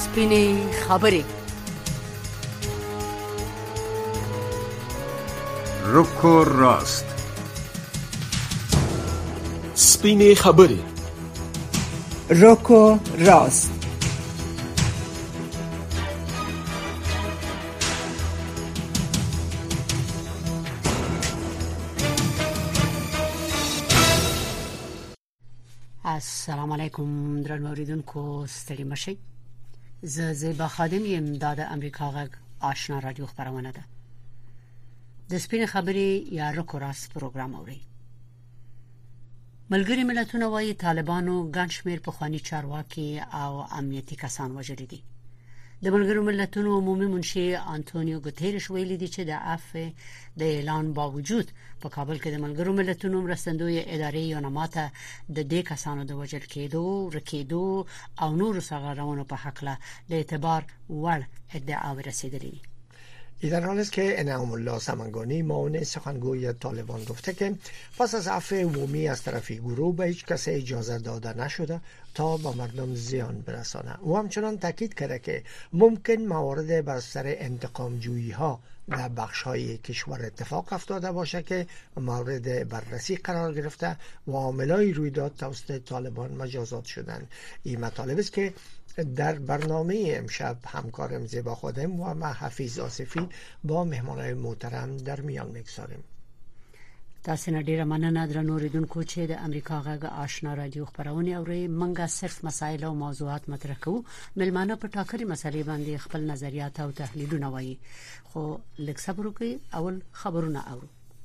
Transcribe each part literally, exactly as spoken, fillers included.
سپینې خبرې. رکو راست. سپینې خبرې. رکو راست. السلام علیکم درنو اوریدونکو، ستړي مشئ. زه زیبا خادم یم. دا د امریکا غږ آشنا رادیو خبرونه ده. د سپینې خبرې یا رکو راست پروګرام اوري. ملګری ملتونه وايي طالبانو ګڼ شمېر پخواني چارواکي او امنیتي کسان وژلي دي. د ملګرو ملتونو عمومي منشي انټونیو ګوتيرش ویلي دی چې د عفو د اعلان باوجود په کابل کې د ملګرو ملتونو مرستندوی ادارې یو نماته د دې کسانو د وژل کېدو، رکېدو او نورو سرغړونو په حق له اعتبار وړ ادعاوی رسیدلی دي. این در حالی است که انعام الله سمنگانی معاون سخنگوی طالبان گفته که پس از عفو عمومی از طرف گروه به هیچ کس اجازه داده نشده تا به مردم زیان برسانه. او همچنان تاکید کرده که ممکن موارد بر سر انتقام جویی ها در بخش های کشور اتفاق افتاده باشه که مورد بررسی قرار گرفته و عاملای رویداد توسط طالبان مجازات شدند. این مطالب است که در برنامه امشب همکارم زیبا خادم و ما حفیظ آصفی با مهمانای محترم در میان میگذاریم. تاسو نه ډیره مننه درنو اوریدونکو چې د امریکا غږ آشنا رادیو خبرونه اوري. منګه صرف مسایل او موضوعات مطرح کوو. ملمانه په ټاکلي مسلې باندې خپل نظریات او تحلیلونه وایي. خو لږ صبر وکړئ، اول خبرونه اورو.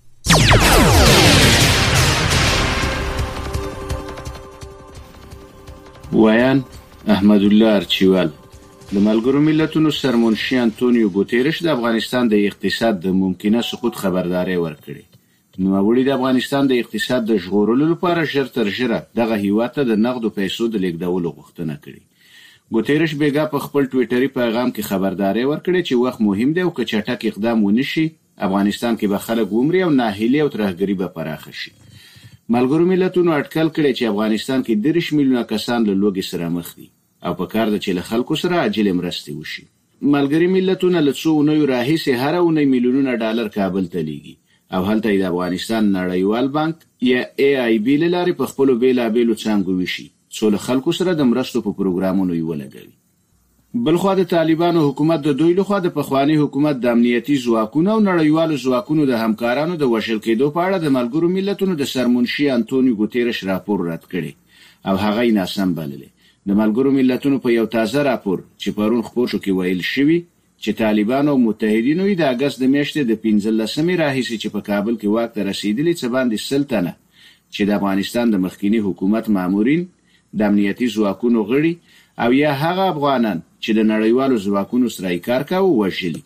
ویان احمد الله ارچیوال د ملګرو ملتونو سرمنشي انټونیو ګوتيرش د افغانستان د اقتصاد د ممکنه سقوط خبرداري ورکړي. نوموړي د افغانستان د اقتصاد د ژغورلو لپاره ژر تر ژره دغه هیواد ته د نقدو پیسو د لیږدولو غوښتنه کړې. ګوتيرش بیګا په خپل ټویټري پیغام کې خبرداري ورکړي چې وخت مهم دی او که چټک اقدام ونشي افغانستان کې به خلک ومري او ناهیلي او ترهګري به پراخه شي. ملګرو ملتونو اټکل کړي چې افغانستان کې دېرش میلیونه کسان له لوږې سره مخ دي او په کار ده چې له خلکو سره عاجل مرستې وشي. ملګری ملتونه له څو اونیو راهیسې هر اونۍ میلیونونه ډالر کابل ته لیږي او هلته د افغانستان نړیوال بانک یا ای آی بی له لارې په خپلو بیلابیلو څانګو وشي څو له خلکو سره د مرستو په پروګرامونو یې ولګوي. بلخوا د طالبانو حکومت د دوی لخوا د پخوانی حکومت د امنیتي ځواکونو او نړیوالو ځواکونو د همکارانو د وژل کېدو په اړه د ملګرو ملتونو د سرمنشي انټونیو ګوتيرش راپور رد کړي او هغه یې ناسم بللی. د ملګرو ملتونو په یو تازه راپور چې پرون خپور شو کې ویل شوی چې طالبان او متحدینو د اگست د میاشتې د پنځلسمې راهیسې چې په کابل کې واک ته رسیدلی څه باندې سل تنه چې د افغانستان د مخکینی حکومت مامورین، د امنیتي ځواکونو غړي او یا هغه افغانان چې د نړیوالو ځواکونو سره کار کاوه وژلي.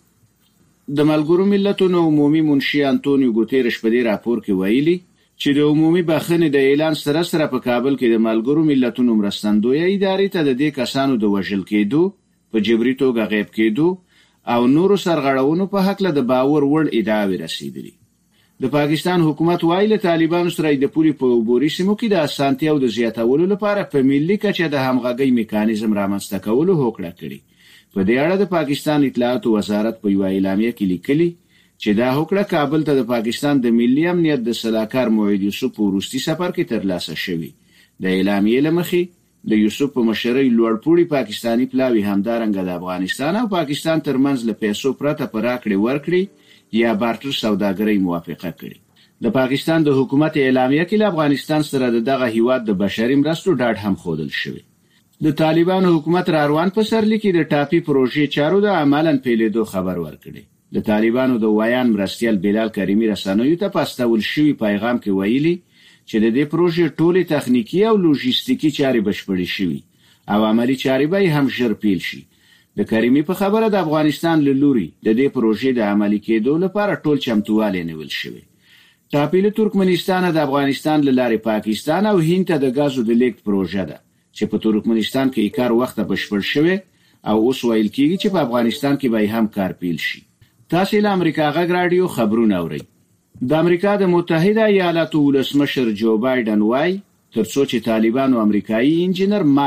د ملګرو ملتونو عمومي منشي انټونیو ګوتيرش په دې راپور کې ویلي چې د عمومي بخښنې د اعلان سره سره په کابل کې د ملګرو ملتونو مرستندوی ادارې ته د دې کسانو د وژل کېدو، په جبري توګه غیب کېدو او نورو سرغړونو په حق له د باور وړ ادعاوې رسیدلي. د پاکستان حکومت وایي له طالبانو سره د پولي په عبوري سیمو کې د اسانتیا او د زیاتولو لپاره په ملي کچه د همغږۍ میکانیزم رامنځته کولو هوکړه کړې. په دې اړه د پاکستان اطلاعات وزارت په یو اعلامیه کې لیکلي چې دا هوکړه کابل ته د پاکستان د ملي امنیت د سلاکار موعد یوسف په وروستي سفر کې ترلاسه شوی. د اعلامیې له مخې د یوسف په مشرۍ لوړپوړي پاکستانی پلاوی همدارنګه د افغانستان او پاکستان ترمنځ له پیسو پرته پر راکړې ورکړې یا بارتر سوداګرۍ موافقه کړې. د پاکستان د حکومت اعلامیه کې له افغانستان سره دغه هیواد د بشري مرستو ډاډ هم ښودل شوی. د طالبانو حکومت را روان پسرلي کې د ټاپي پروژې چارو د عملاً پیلېدو خبر ورکړي. د طالبانو د ویان مرستیال بلال کریمی رسنیو ته په استول شوی پیغام کې ویلي چې د دې پروژې ټولې تخنیکی او لوجستیکی چارې بشپړې شوي او عملی چارې به هم ژر پیل شي. د کریمی په خبره د افغانستان له لوري د دې پروژې د عملی کېدو لپاره ټول چمتووالی نیول شوی. ټاپي له ترکمنستان د افغانستان له لارې پاکستان او هند ته د غازو د لیږد پروژه ده چې په ترکمنستان کې کار وخت بشپړ شوی او اوس ویل کېږي چې په افغانستان کې به هم کار پیل شي. تاسو له امریکا غږ رادیو خبرونه اورئ. د امریکا د متحده ایالاتو ولسمشر جو بایدن وایي ترڅو چې طالبان او امریکایي انجینر مارک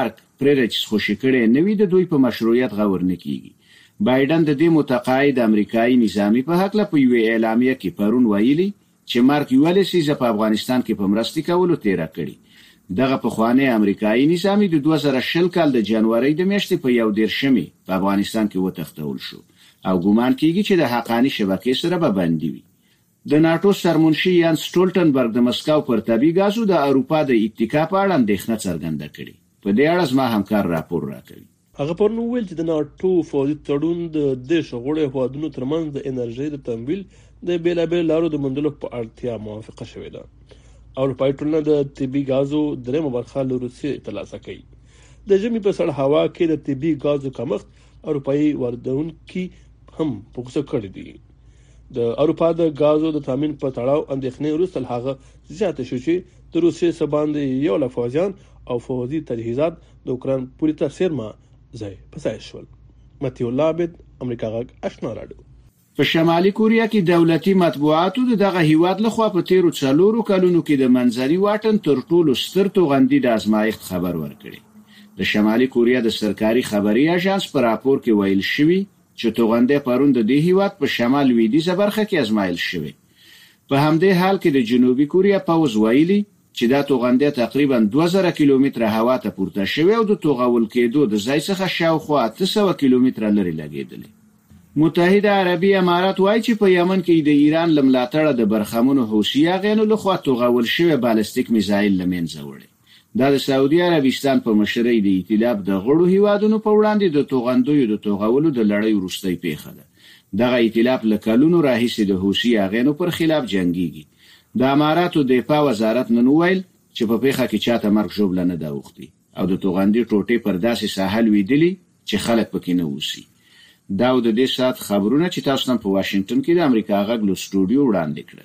پرې چې خوشی کړي نه وي د دوی په مشروعیت غور نه کیږي. بایدن د دې متقاعد امریکایي نظامی په حق له په یو اعلامیه کې پرون ویلي چې مارک یولیسیز په افغانستان کې په مرستې کولو تیر کړی. دغه په خوانه امریکایي نظامی د دوه زره شل کال د جنوري د میاشتې په یو دیرشمې په افغانستان کې وتښتول شو او ګومان کیږي چې د حقانی شبکې سره به بندي وي. د ناتو سرمنشي یان سټولټنبرګ د مسکو پر طبي غازو د اروپا د اتکا په اړه اندېښنه څرګنده کړې. په دې اړه زما همکار راپور راکوي. هغه پرون ویل چې د ناتو فوجي تړون د دیش غړو هوادونو ترمنځ د انرژي د تمویل د بیلابل لارو د مندلو په اړتیا موافقه شوې ده. اروپایي ټولنه د طبي غازو درېمه برخه له روسیې ترلاسه کوي. د ژمي په سړه هوا کې د طبي غازو کمښت اروپایي واردونکي هم پوښتنه کړې دي. د اروپا د غازو د تامین په تړاو اندېښنې وروسته هغه زیاته شو چې د روسیې سباند یو لا فوجیان او فوجي تجهیزات د اوکران پوری تر سرما ځای پسای شول. متي الله عبد امریکا غږ آشنا راډیو. په شمالي کوریا کې دولتي مطبوعاتو دغه هیواد لخوا په تیرو څلورو کلونو کې د منځري واټن تر ټولو ستر توغندي د ازمایښت خبر ورکړي. د شمالي کوریا د سرکاري خبري اژانس په راپور کې ویل شوی چې توغنده پرون د دې هیواد په شمال لویدیځه برخه کې ازمایل شوی. په همدې حال کې د جنوبي کوریا پوز ویلي چې دا توغنده تقریبا دوه زره کیلومتره هوا ته پورته شوی او د توغول کېدو د ځای څخه شاوخوا اته سوه کیلومتره لري لګیدلی. متحده عربی امارات وایي چې په یمن کې د ایران لملاتړه د برخمنو حوثي غینو لخوا توغول شوی بالستیک میزایل لمنځه وړي. دا د سعودي عربستان په مشرۍ د ائتلاف د غړو هیوادونو په وړاندې د توغندوی د توغولو د لړۍ وروستۍ پیښه ده. دغه ائتلاف له کلونو راهیسې د حوثي غینو پر خلاف جنگيږي. د اماراتو دفاع وزارت نن ویل چې په پیښه کې چاته مرګ ژوبله نه دا وختي او د توغندي ټوټې پر داسې ساحل ویدلی چې خلک پکې نه وسی. دا د دې سات خبرونه چې تاسو نن په واشنگټن کې د امریکا غږ له سټوډیو وړاندې کړل.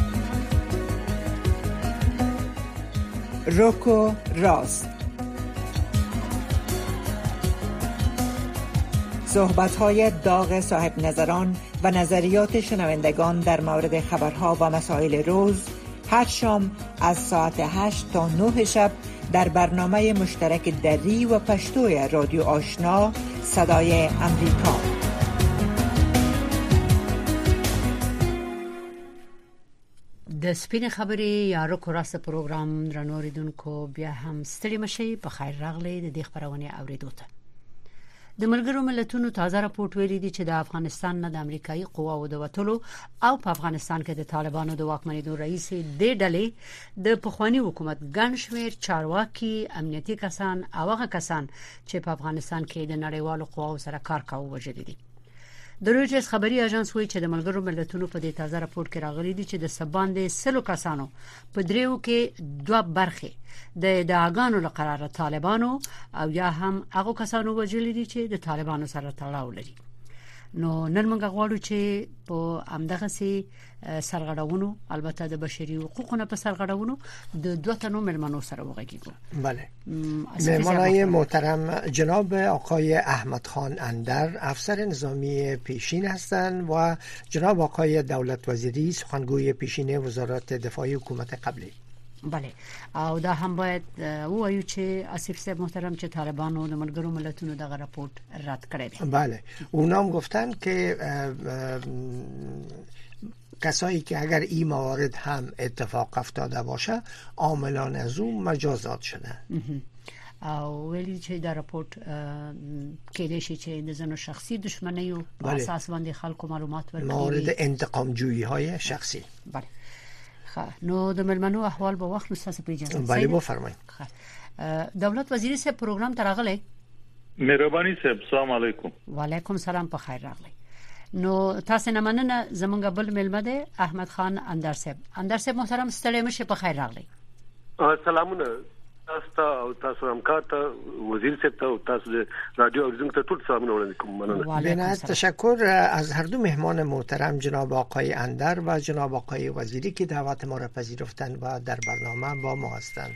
روکو راست، صحبت‌های داغ صاحب نظران و نظریات شنوندگان در مورد خبرها و مسائل روز هر شام از ساعت هشت تا نه شب در برنامه مشترک دری و پشتوی رادیو آشنا صدای امریکا. د سپین خبرې یا روکو راست پروګرام درنو اوریدونکو بیا هم ستړي مشي په خیر راغلی د دې خبرونه اوریدو ته. د ملګرو ملتونو تازه راپورټ ویلي دی چې د افغانستان نه د امریکایي قواو د وټلو او په افغانستان کې د طالبانو د واکمنۍ رئیس د ډلې د پخوانی حکومت ګڼ شمېر چارواکي امنیتي کسان او هغه کسان چې په افغانستان کې د نړیوالو قواو سره کار کاوه وژل دي. د رویټرز خبري اژانس وایي چې د ملګرو ملتونو په دې تازه راپور کې راغلي دي چې د سباندې سلو کسانو په دریو کې دوه برخې د داګانو لقرار طالبانو او یا هم هغه کسانو وژل دي چې د طالبانو سره تړاو لري. نو نن موږ غواړو چې په امدغه سي سرغړونو البته د بشري حقوقو په سرغړونو د دوه تنو ملمنو سره وغږیږو. بله. مهمانای محترم جناب آقای احمد خان اندر افسر نظامی پیشین هستند و جناب آقای دولت وزیری سخنگوی پیشین وزارت دفاع حکومت قبلی. بله او دا هم باید وایو چې آصف صاحب محترم چې طالبانو د ملګرو ملتونو دغه راپورت رد کړی دی. بله اونا هم گفتن که کسایی که اگر این موارد هم اتفاق افتاده باشه عاملان از اون مجازات شدن. او ویلي چې دا راپورت کېدای شي چې د زنو شخصي دښمنۍ او په اساس باندې خلکو معلومات ورکړي مورد انتقام جویی های شخصي. بله نو د ملمنو احوال به وخت نساسه پیژنه. بله بفرمایید. دولت وزیر صاحب پروګرام ته راغلی. مهرباني صاحب السلام علیکم. وعلیکم سلام په خیر راغلی. نو تاسو نه مننه زمونږ بل ملمه ده احمد خان اندر صاحب. اندر صاحب محترم ستړي مشه په خیر راغلی. سلامونه تاسو او تاسو همکار ته وزیر صاحب ته او تاسو رادیو اوریدونکو ته ټول سلامونه وړاندې کوم. مننه. تشکر از هر دو مهمان محترم جناب آقای اندر و جناب آقای وزیری که دعوت ما را پذیرفتند و در برنامه با ما هستند.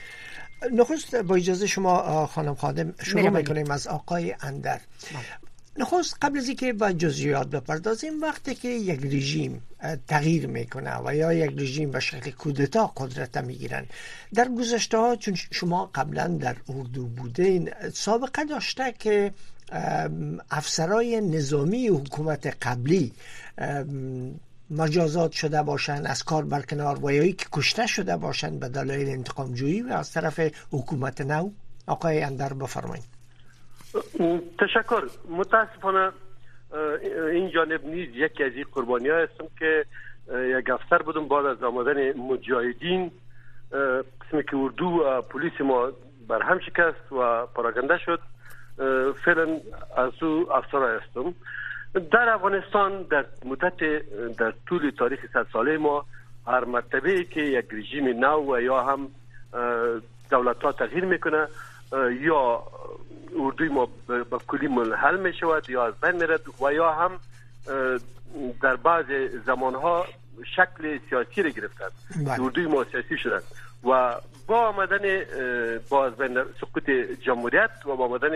نخست با اجازه شما خانم خادم شروع میکنیم از آقای اندر. نخست قبل از اینکه با جزئیات بپردازیم، وقتی که یک رژیم تغییر میکنه و یا یک رژیم به شکل کودتا قدرت میگیرن، در گذشته ها چون شما قبلا در اردو بودین سابقه داشته که افسرای نظامی حکومت قبلی مجازات شده باشند، از کار برکنار و یا که کشته شده باشند به دلایل انتقام جویی و از طرف حکومت نو. آقای اندر بفرمایید. تشکر. متاسفانه این جانب نیز یکی از این قربانی ها هستم که یک افسر بودم بعد از آمدن مجاهدین قسمی که اردو و پلیس ما برهم شکست و پراکنده شد، فعلا از او افسر هستم. در افغانستان در مدت در طول تاریخ صد ساله ما هر مرتبه که یک رژیم نو و یا هم دولت ها تغییر میکنه یا اردوی ما به کلی منحل می شود یا از بین میرد و یا هم در بعض زمان ها شکل سیاسی را گرفتند، اردوی ما سیاسی شدند و با آمدن با از بین سقوط جمهوریت و با آمدن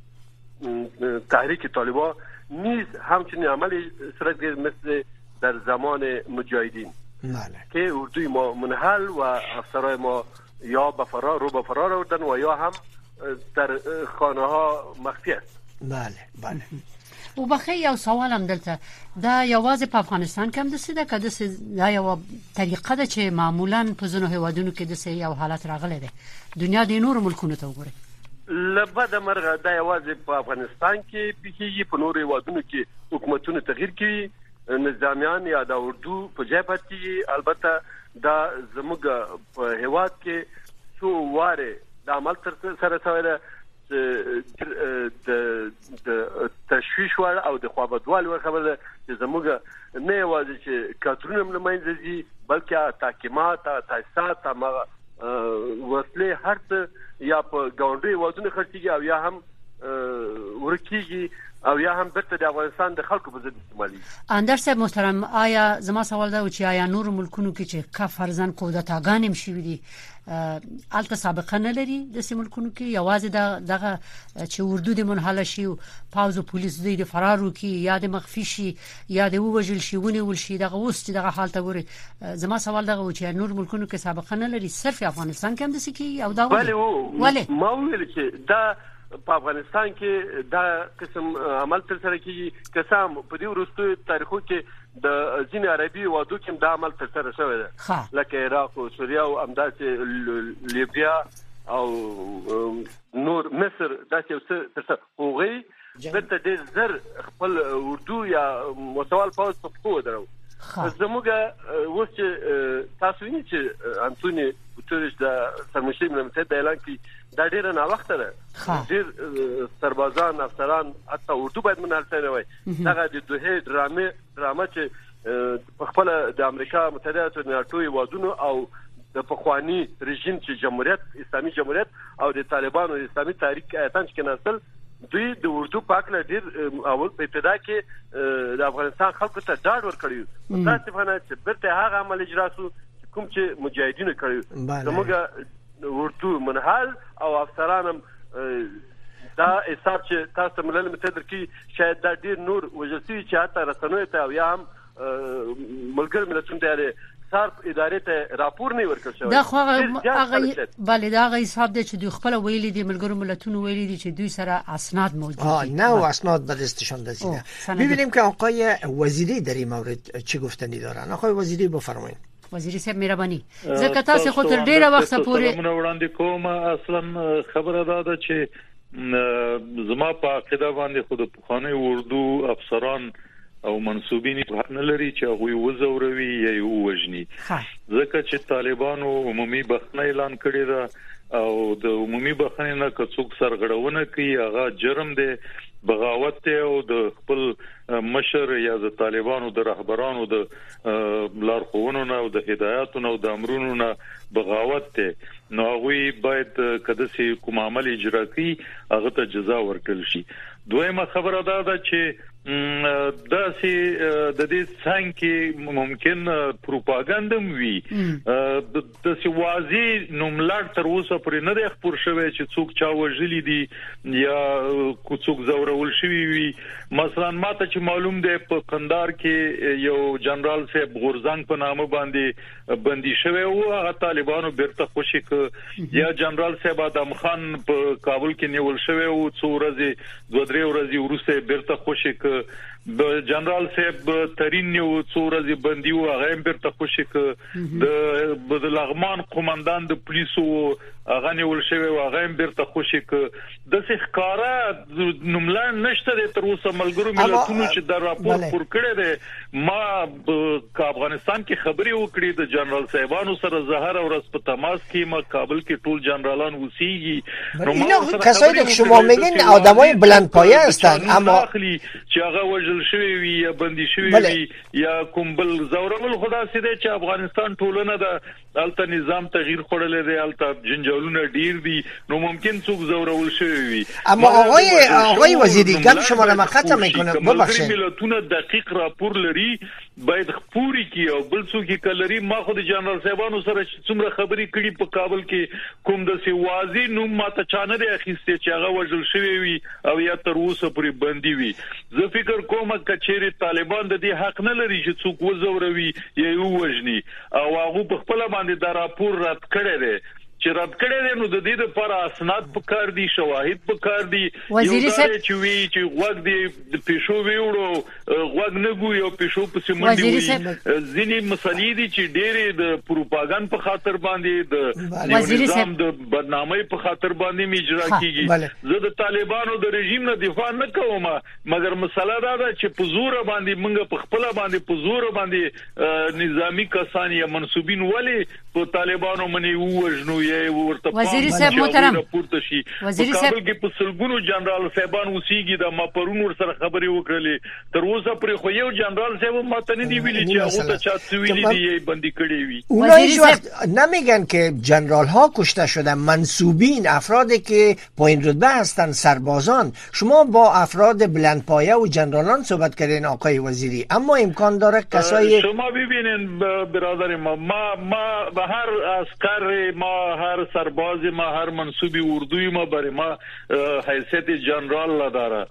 تحریک طالبان نیز همچنین عملی صورت گرفت مثل در زمان مجاهدین که اردوی ما منحل و افسرای ما یا به فرار رو به فرار آوردن و یا هم در خانه ها مخفی است. بله بله. او بخیر یو سوالم دلته دا یوازې په افغانستان کې هم دسه ده که دسه دا یو طریقه ده چې معمولا په ځینو هیوادونو کې دسه یو حالت راغلی دی، دنیا د نورو ملکونو ته وګورئ. لبد مرغه دا یوازې په افغانستان کې پیږي، په نورو هیوادونو کې حکومتونه تغییر کوي، نظامیان یا د اردو په ځای پاتې. البته دا زموږ په هیواد کې څو واره د عمل تر سره شوی ده د د تشویش ور او د خوابدوال ور خبره ده چې زموږ نه یوازې چې کاترونه ملمنځ دي بلکې تحکیمات تاسیسات ما وسله هر څه یا په ګاونډي وادونه خرڅيږي او یا هم ورکیږي او یا هم برته د افغانستان د خلکو په ضد استعمالي. اندر صاحب محترم، آیا زما سوال دا و چې آیا نور ملکونو کې چې کا فرزن کودتاګان هم شوي دي الته سابقه نه لري د سیمه ملکونو کې یوازې دا دغه چې اردو د منحل شي او پاوز او پولیس د فرارو کې یا د مخفي شي یا د ووجل شي ونیول شي دغه اوس چې دغه حالت وره. زما سوال دغه و چې نور ملکونو کې سابقه نه لري، صرف افغانستان کې هم د سکی او دا ولې ما ویل چې دا په افغانستان کې دا قسم عمل تر سره کیږي، قسم په دې وروستو تاریخو کې د ځینې عربي وادو کې دا عمل تر سره شوی دی لکه عراق او سوریه او همداسې لیبیا او نور مصر داسې څه تر سره هغوی دلته ډېر زر خپل اردو یا متوال پوځ په پښتو درو. زموږ اوس چې تاسو وینئ چې انټوني ګوتریش د سرمشري ملت د اعلان کې دا ډېر نه وخت ده، ډېر سربازان افسران حتی اردو باید منحل شوی وای. دغه د دوه ډرامې ډرامه چې په خپل د امریکا متحده ایالاتو ناتو هیوادونو او د پخوانی رژیم چې جمهوریت اسلامي جمهوریت او د طالبانو اسلامي تحریک ایتان چې نسل دوی د اردو پاکله ډېر اول په ابتدا کې د افغانستان خلکو ته ډاډ ورکړی، متاسفانه چې برته هغه عمل اجرا شو کوم چې مجاهدینو کړی. زموږ اردو منحل او افسرانم دا حساب چې تاسو ملل متحد کې شاید دا ډیر نور وجسي چې حتی رسنوي ته او یا هم ملګر ملتونو ته صرف ادارې ته راپور نه ورکړ شوی. دا خو هغه بل دا هغه حساب دی چې دوی خپل ویلي دي، ملګرو ملتونو ویلي دي چې دوی سره اسناد موجود دي. آه نه و اسناد به دستشان رسیده. ببینیم که آقای وزیری در این مورد چه گفتنی دارن. آقای وزیری بفرمایید. وزیر صاحب مهرباني زکه تاسو خو تر ډیره وخت پورې مونږ وړاندې کوم. اصلا خبره ده دا چې زما په عقیده باندې خود په خانه اردو افسران او منسوبین حق نه لري چې هغه وزوروي یا ووجني، ځکه چې طالبانو عمومي بخښنه اعلان کړی ده او د عمومي بخښنې نه که څوک سرغړونه کوي هغه جرم دی، بغاوت دی او د خپل مشر یا د طالبانو د رهبرانو د لارښوونو او د هدایاتو او د امرونو نه بغاوت دی. نو هغه باید کده سي کوم عمل اجرا کوي هغه ته جزا ورکړل شي. دویمه خبره دا ده چې دا سي د دې څنګه ممکن پروپاګاندا وي د سي واضح نوملړ تر اوسه پرې نه د خبر شوی چې څوک چا وژلي دي یا څوک زورول شوی وي. مثلا ماته چې معلوم دی په قندار کې یو جنرال صاحب غورزنګ په نامه باندې بندي شوی او هغه طالبانو بیرته خوشی ک یا جنرال صاحب ادم خان په کابل کې نیول شوی او څو ورځې دوه درې ورځې وروسته بیرته خوشی ک د جنرال صاحب ترين یو څو ورځې بندي و هغه بیرته خوشی ک د بدلغمان قومندان د پولیسو هغه نیول شوی او هغه بیرته خوشی ک د ښکارا نوملان نشته تر اوسه ملګرو ملتونو چې د راپور پر کړی دی. ما په افغانستان کې خبري وکړې د جنرال صاحبانو سره زهر او ورځ په تماس کې ما کابل کې ټول جنرالان وسیږي. اینا کسایی که شما میگین آدمای بلند پایه هستن اما چې هغه وژل شوی وي یا بندي شوی وي یا کوم بل زورول خدا سي دي چې افغانستان ټولنه د الته نظام تغییر خورلې دی الته جنجالونه ډیر دي نو ممکن څوک زورول شوی وي. اما آقای آقای وزیری گپ شما را مقطع میکنم ببخشید ملتونه دقیق راپور لري باید خپوري کی او بل څوک کلري ما خو د جنرال صاحبانو سره څومره خبري کړي په کابل کې کوم د سی واضح نو ماته چانه دی اخیسته چې هغه وژل شوی وي او یا تر اوسه پرې بندي وي. زه فکر کوم کچېری طالبان د دې حق نه لري چې څوک وزوروي یا یو وژني او هغه په خپل باندې دا راپور رد کړی دی چې رد کړی دی نو د دې لپاره اسناد په کار دي شواهد په کار دي وزیر صاحب چې وی چې غوږ دی د پېښو ویوړو غوږ نه ګوي او پېښو په سیمندي وي ځینې مسلې دي چې ډېرې د پروپاګاندا په خاطر باندې د نظام د بدنامۍ په خاطر باندې میجرا کیږي. زه د طالبانو د رژیم نه دفاع نه کوم مګر مسله دا ده چې په زور باندې موږ په خپل باندې په زور باندې نظامی کسان یا منسوبین ولی په طالبانو منی وژنو وزیر صاحب محترم وزیر صاحب کې په سلګونو جنرال صاحبان وسیږي د ما پرون ور سره خبري وکړلې تر اوسه پر خو یو جنرال صاحب ماته نه دی ویلي چې هغه ته چا سویلي دی بندي کړی وي. اونا هیچ وقت نمیگن که جنرال ها کشته شدن منسوبین افرادی که پایین رتبه هستن سربازان. شما با افراد بلند پایه و جنرالان صحبت کردین آقای وزیری اما امکان داره کسای شما ببینین برادر ما ما ما به هر عسکر ما هر سرباز ما هر منصوبی اردوی ما برای ما حیثیت جنرال داره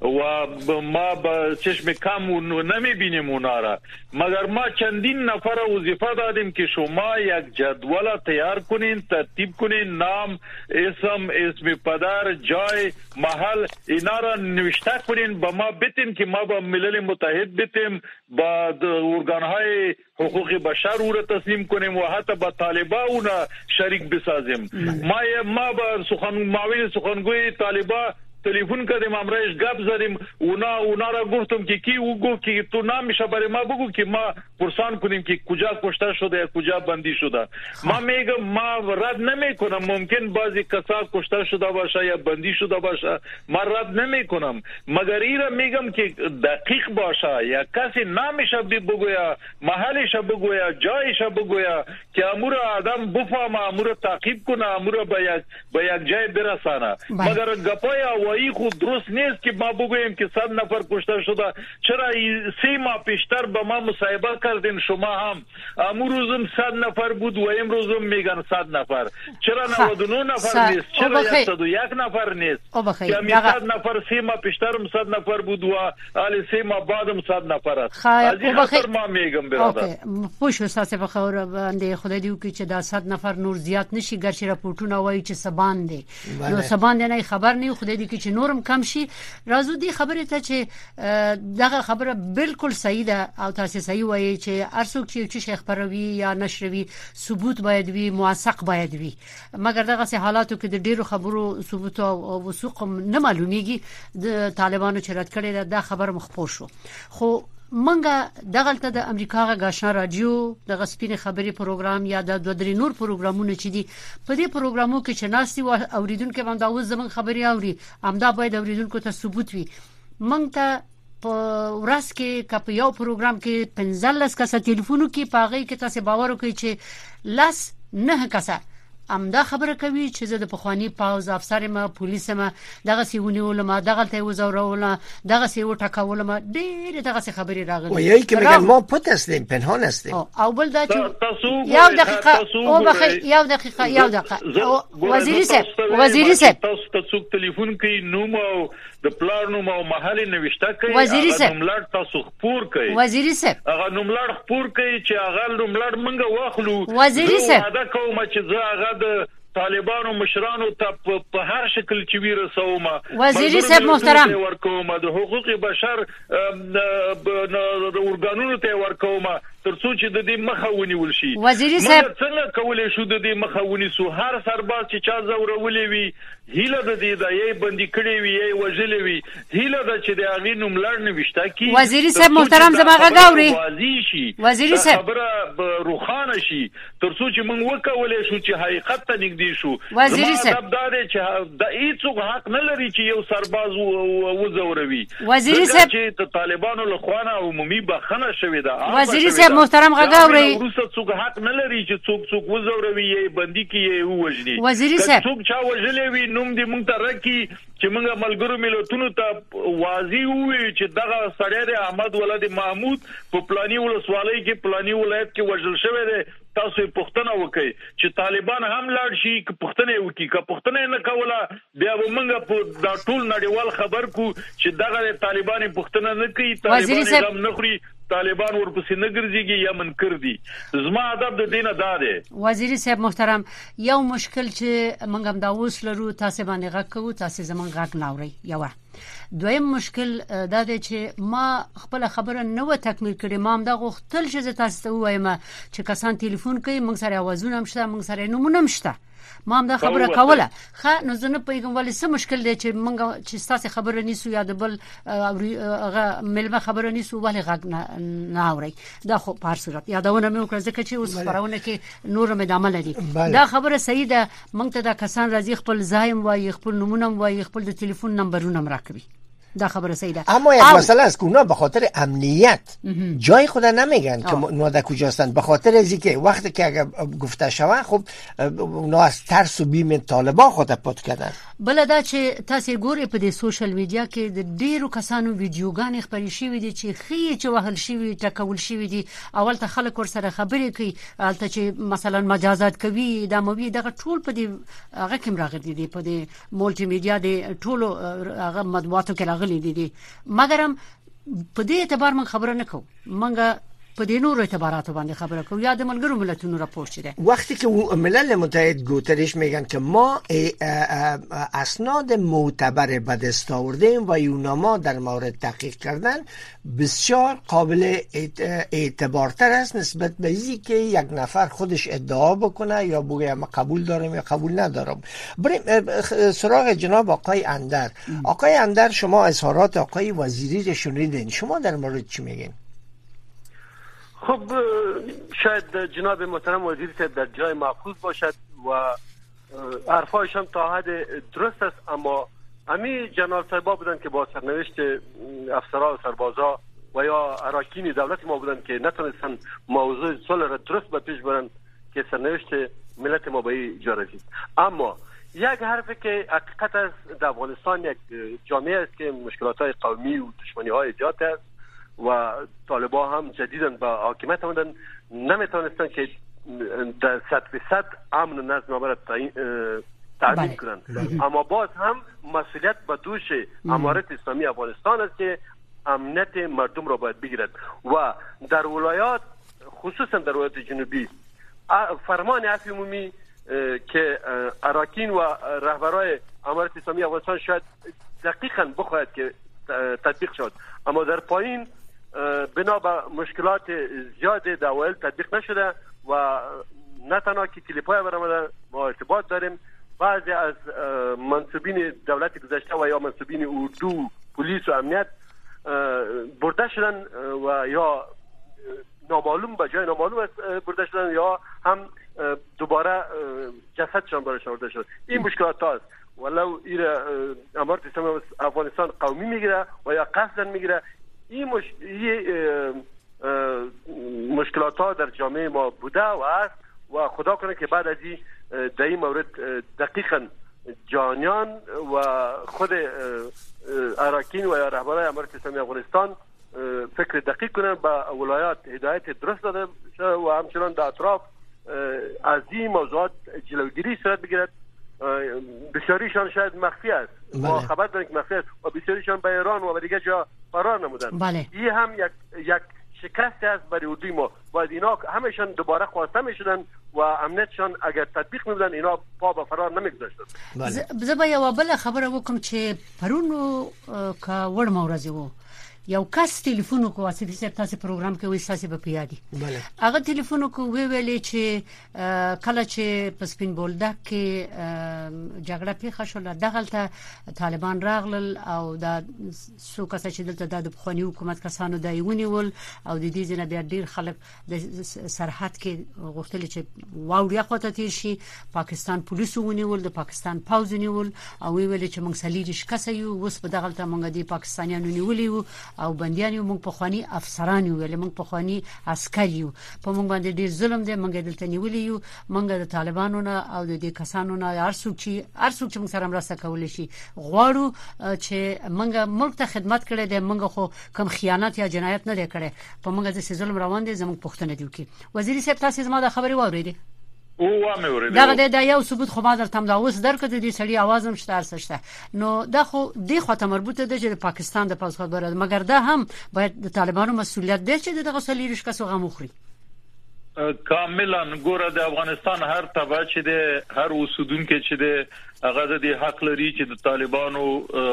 و ما با چشم کم نمیبینیم اونا را مگر ما چندین نفر وظیفه دادیم که شما یک جدول تیار کنین ترتیب کنین نام اسم اسم پدر جای محل اینا را نوشته کنین با ما بتیم که ما با ملل متحد بتیم با ارگانهای حقوق بشر او را تسلیم کنیم و حتی با طالبا اونا شریک بسازیم. ما ما با سخن معاون سخنگوی طالبا تلفن کردیم امرایش گپ زدیم اونا اونا را گفتم که کی او گفت که تو نامش برای ما بگو که ما پرسان کنیم که کجا کشته شده یا کجا بندی شده. ما میگم ما رد نمیکنم ممکن بعضی کسا کشته شده باشه یا بندی شده باشه ما رد نمیکنم مگر ایرا میگم که دقیق باشه یا کسی نامش بگویا محلش بگویا جایش بگویا که امور آدم بفهمه امور تعقیب کنه امور به یک به یک جای برسانه. مگر گپای وای خود درست نیست که ما بگوییم که صد نفر کشته شده. چرا سه ماه پیشتر با ما مصاحبه کردین شما هم امروزم صد نفر بود و امروزم میگن صد نفر. چرا نود و نه نفر نیست؟ چرا صد و یک نفر نیست؟ که می صد نفر سه ماه پیشترم صد نفر بود و حال سه ماه بعدم صد نفر است. از این خاطر ما میگم برادر پوش استاد بخور باندې خدای دیو کې چې دا صد نفر نور زیات نشي ګرځي راپورټونه وایي چې سبان دي نو سبان نه خبر نه خدای دې کې چې نورم کم شي. راځو دې خبره ته چې دغه خبره بالکل صحیح ده او تاسو صحیح وایي چې ارڅوک چې چې خبروي یا نشروي ثبوت باید وي موثق باید وي مګر دغه سه حالاتو کې د ډیرو خبرو ثبوت او وثوق نه معلومیږي د طالبانو چې رد کړي دا خبر مخپور شو. خو منګه دغلته د امریکا غاښنا رادیو د غسپینې خبري پروګرام یا د دوه درې نور پروګرامونه چې دي په دې پروګرامو کې چې ناسي اوریدونکو باندې اوس زمون خبري اوري امدا باید اوریدونکو ته ثبوت وي. منګ ته په ورځ کې کپ یو پروګرام کې پنځلس کسه ټلیفون کې پاغې کې تاسو باور وکړئ چې لاس نه کسه امدا خبره کوي چې زه د پخوانی پاوز افسر ما پولیس ما دغه سیونیول ما دغه ته وزورول دغه سی وټکول ما ډېر دغه سی خبري راغلي وایي کې میگن ما پټ هستیم پنهان هستیم او بل دا چې یو دقیقه او بخي یو دقیقه یو دقیقه وزیر صاحب وزیر صاحب تاسو ته څوک ټلیفون کوي نو مو د پلار نو مو محل نوښته کوي وزیر صاحب نوملړ تاسو خپور کوي وزیر صاحب هغه نوملړ خپور کوي چې هغه نوملړ منګه واخلو وزیر صاحب دا کوم چې زه هغه د طالبانو مشرانو ته په هر شکل چې ویرسوم وزیر صاحب محترم ورکوم د حقوق بشر د اورګانونو ته ورکوم ترڅو چې د دې مخه ونیول شي وزیر صاحب څنګه کولای شو د دې مخه ونیسو هر سرباز چې چا زورولې وي هیله د دې د یي بندي کړي وي یي وجلې وي هیله د چې د اغي نوملړ نوښتا کی وزیر صاحب محترم زماغه غاوري وزیر صاحب خبره روخانه شي ترڅو چې موږ وکولای شو چې حقیقت ته نږدې شو وزیر صاحب دا چې د هیڅ حق نه لري چې یو سرباز وزوروي وزیر صاحب چې طالبانو له خوانه عمومي بخنه شوې ده وزیر صاحب محترم غاوري روسه څوک حق نه لري چې څوک څوک وزوروي یي بندي کی یي وجني وزیر صاحب څوک چا وجلې وي نوم دې مونږ ته راکی چې موږ ملګرو ملتونو ته واضح وي چې دغه سړی د احمد ولد محمود په پلاني ولسوالۍ کې پلاني ولایت کې وژل شوی دی تاسو پښتنه وکي چې طالبان هم لاړ شي که پښتنه وکي که پښتنه نه کوله بیا موږ په دا ټول نړیوال خبر کو چې دغه طالبان پښتنه نه کوي طالبان هم نه خوري طالبان ورپسې نه ګرځيږي یا منکر دي زما ادب د دینه داده وزیر صاحب محترم یو مشکل چې موږ هم دا اوس لرو تاسو باندې غږ کوو تاسو زمون غږ ناوري یو دویم مشکل دا دی چې ما خپل خبره نه و تکمیل کړې ما هم دا غوښتل چې تاسو ته وایم چې کسان ټلیفون کوي موږ سره اوازونه هم شته موږ سره نمونه هم شته ما هم دا خبره کوله خا نو زنه پیغام ولې څه مشکل دی چې موږ چې تاسو خبره نیسو یا د بل هغه ملمه خبره نیسو ولې غږ نه اوري دا خو په هر صورت یادونه مې وکړه ځکه چې اوس خبرونه کې نور مې د عمل دي دا خبره صحیح ده موږ ته دا کسان راځي خپل ځایم وایي خپل نمونه وایي خپل د ټلیفون نمبرونه راکوي دا خبره صحیح ده اما یک مسئله است که اونا به خاطر امنیت جای خود نمیگن که اونا در کجاستن به خاطر از اینکه وقتی که اگه گفته شوه خب اونا از ترس و بیم طالبان خود پات کردن بل دا چې تاسو ګورئ په دې سوشل میډیا کې د ډیرو کسانو ویډیوګانې خپرې شوې دي چې خې چې وهل شوی ټکول شوی دي اول ته خلک ور سره خبرې کوي البته چې مثلا مجازات کوي دا موي دغه ټول په دې هغه کې راغلي دي په دې مولټي میډیا دي ټول هغه مطبوعاتو کې راغلي دي مګرم په دې اعتبار من خبره نه کوم منګه په دې نور اعتباراتو باندې خبره کوم یا د ملګرو ملتونو راپور شده وقتی که ملل متحد گوترش میگن که ما اسناد معتبر به دست آوردیم و یوناما در مورد تحقیق کردن بسیار قابل اعتبارتر است نسبت به اینکه که یک نفر خودش ادعا بکنه یا بگه ما قبول دارم یا قبول ندارم. بریم سراغ جناب آقای اندر. آقای اندر شما اظهارات آقای وزیری رو شنیدین، شما در مورد چی میگین؟ خب شاید جناب محترم وزیر صاحب در جای محفوظ باشد و حرفایشان تا حد درست است، اما امی جنرال صاحبا بودن که با سرنوشت افسرها و سربازا و یا اراکین دولت ما بودن که نتونستن موضوع صلح را درست به پیش برن که سرنوشت ملت ما به این جا رسید. اما یک حرفی که حقیقت است در افغانستان یک جامعه است که مشکلات های قومی و دشمنی های زیاد است و طالبا هم جدیداً به حاکمیت آمدن، نمیتونستن که در صد فیصد امن و نظم را تامین کنند، اما باز هم مسئولیت به دوش امارت اسلامی افغانستان است که امنیت مردم را باید بگیرد و در ولایات خصوصا در ولایات جنوبی فرمان عفو عمومی که اراکین و رهبرای امارت اسلامی افغانستان شاید دقیقاً بخواهد که تطبیق شد، اما در پایین بنا به مشکلات زیاد دوائل تطبیق نشده و نه تنها که کلیپ‌های برآمده ما ارتباط داریم، بعضی از منصوبین دولت گذشته و یا منصوبین اردو، پلیس و امنیت برده شدن و یا نامعلوم به جای نامعلوم برده شدن یا هم دوباره جسدشان برشان برده شد. این مشکلات هاست، ولو ایره امارت اسلامی افغانستان قومی میگیره و یا قصدن میگیره، این مش... مشکلات ها در جامعه ما بوده و هست و خدا کنه که بعد از این در این مورد دقیقا جانیان و خود اراکین و رهبران امارت اسلامی افغانستان فکر دقیق کنن به ولایات هدایت درست داده و همچنان در اطراف از این موضوعات جلوگیری صورت بگیرد. بسیاریشان شاید مخفی است و خبر دارن که مخفی است و بسیاریشان به ایران و به دیگه جا فرار نمودن. بله. این هم یک یک شکست است برای اردوی ما و اینا همشان دوباره خواسته میشدن و امنیتشان اگر تطبیق می‌دادن اینا پا به فرار نمیگذاشتن. زه به یو بل خبره وکم چې پرونو کا وړ مورځ وو یو کس ټلیفون کو واسطه چې تاسو پروګرام کې وې تاسو په پیادي هغه ټلیفون کو وی ویلې چې کله چې په سپین بولدک کې جګړه پیښه شول دغلته طالبان راغلل او د سو کس چې دلته د بخونی حکومت کسانو دایونی ول او د دې ځنه بیا ډیر خلک د سرحد کې غوښتل چې واوړیا خواته تیر شي پاکستان پولیسو ونیول د پاکستان پاوز نیول او وی ویل چې موږ سلیریش کسه یو وس په دغلته موږ د پاکستانیانو نیولیو او بنديان یو موږ په خواني افسران یو ول موږ په خواني عسكر یو په موږ باندې ډیر ظلم دی موږ دلته نیولې یو موږ د طالبانو نه او د دې کسانو نه ارسو چې ارسو چې موږ سره مرسته کول شي غواړو چې موږ ملک ته خدمت کړي دی موږ خو کوم خیانت یا جنایت نه کړي په موږ د ظلم روان دي زموږ پښتنه دی کی وزیر صاحب تاسو زما د خبري واورېدي او وامه ورته دا د یو ثبوت خو ما درته دا اوس درکړه د سړي आवाज هم شته ارسشته نو دا خو د خواته مربوطه ده چې پاکستان د پاس خبره مګر دا هم باید د طالبانو مسولیت دی چې دغه سلیریش کسو غو مخري کاملا ګوره د افغانستان هر تبع چې د هر اوسودونکو چې د هغه د حق لري چې د طالبانو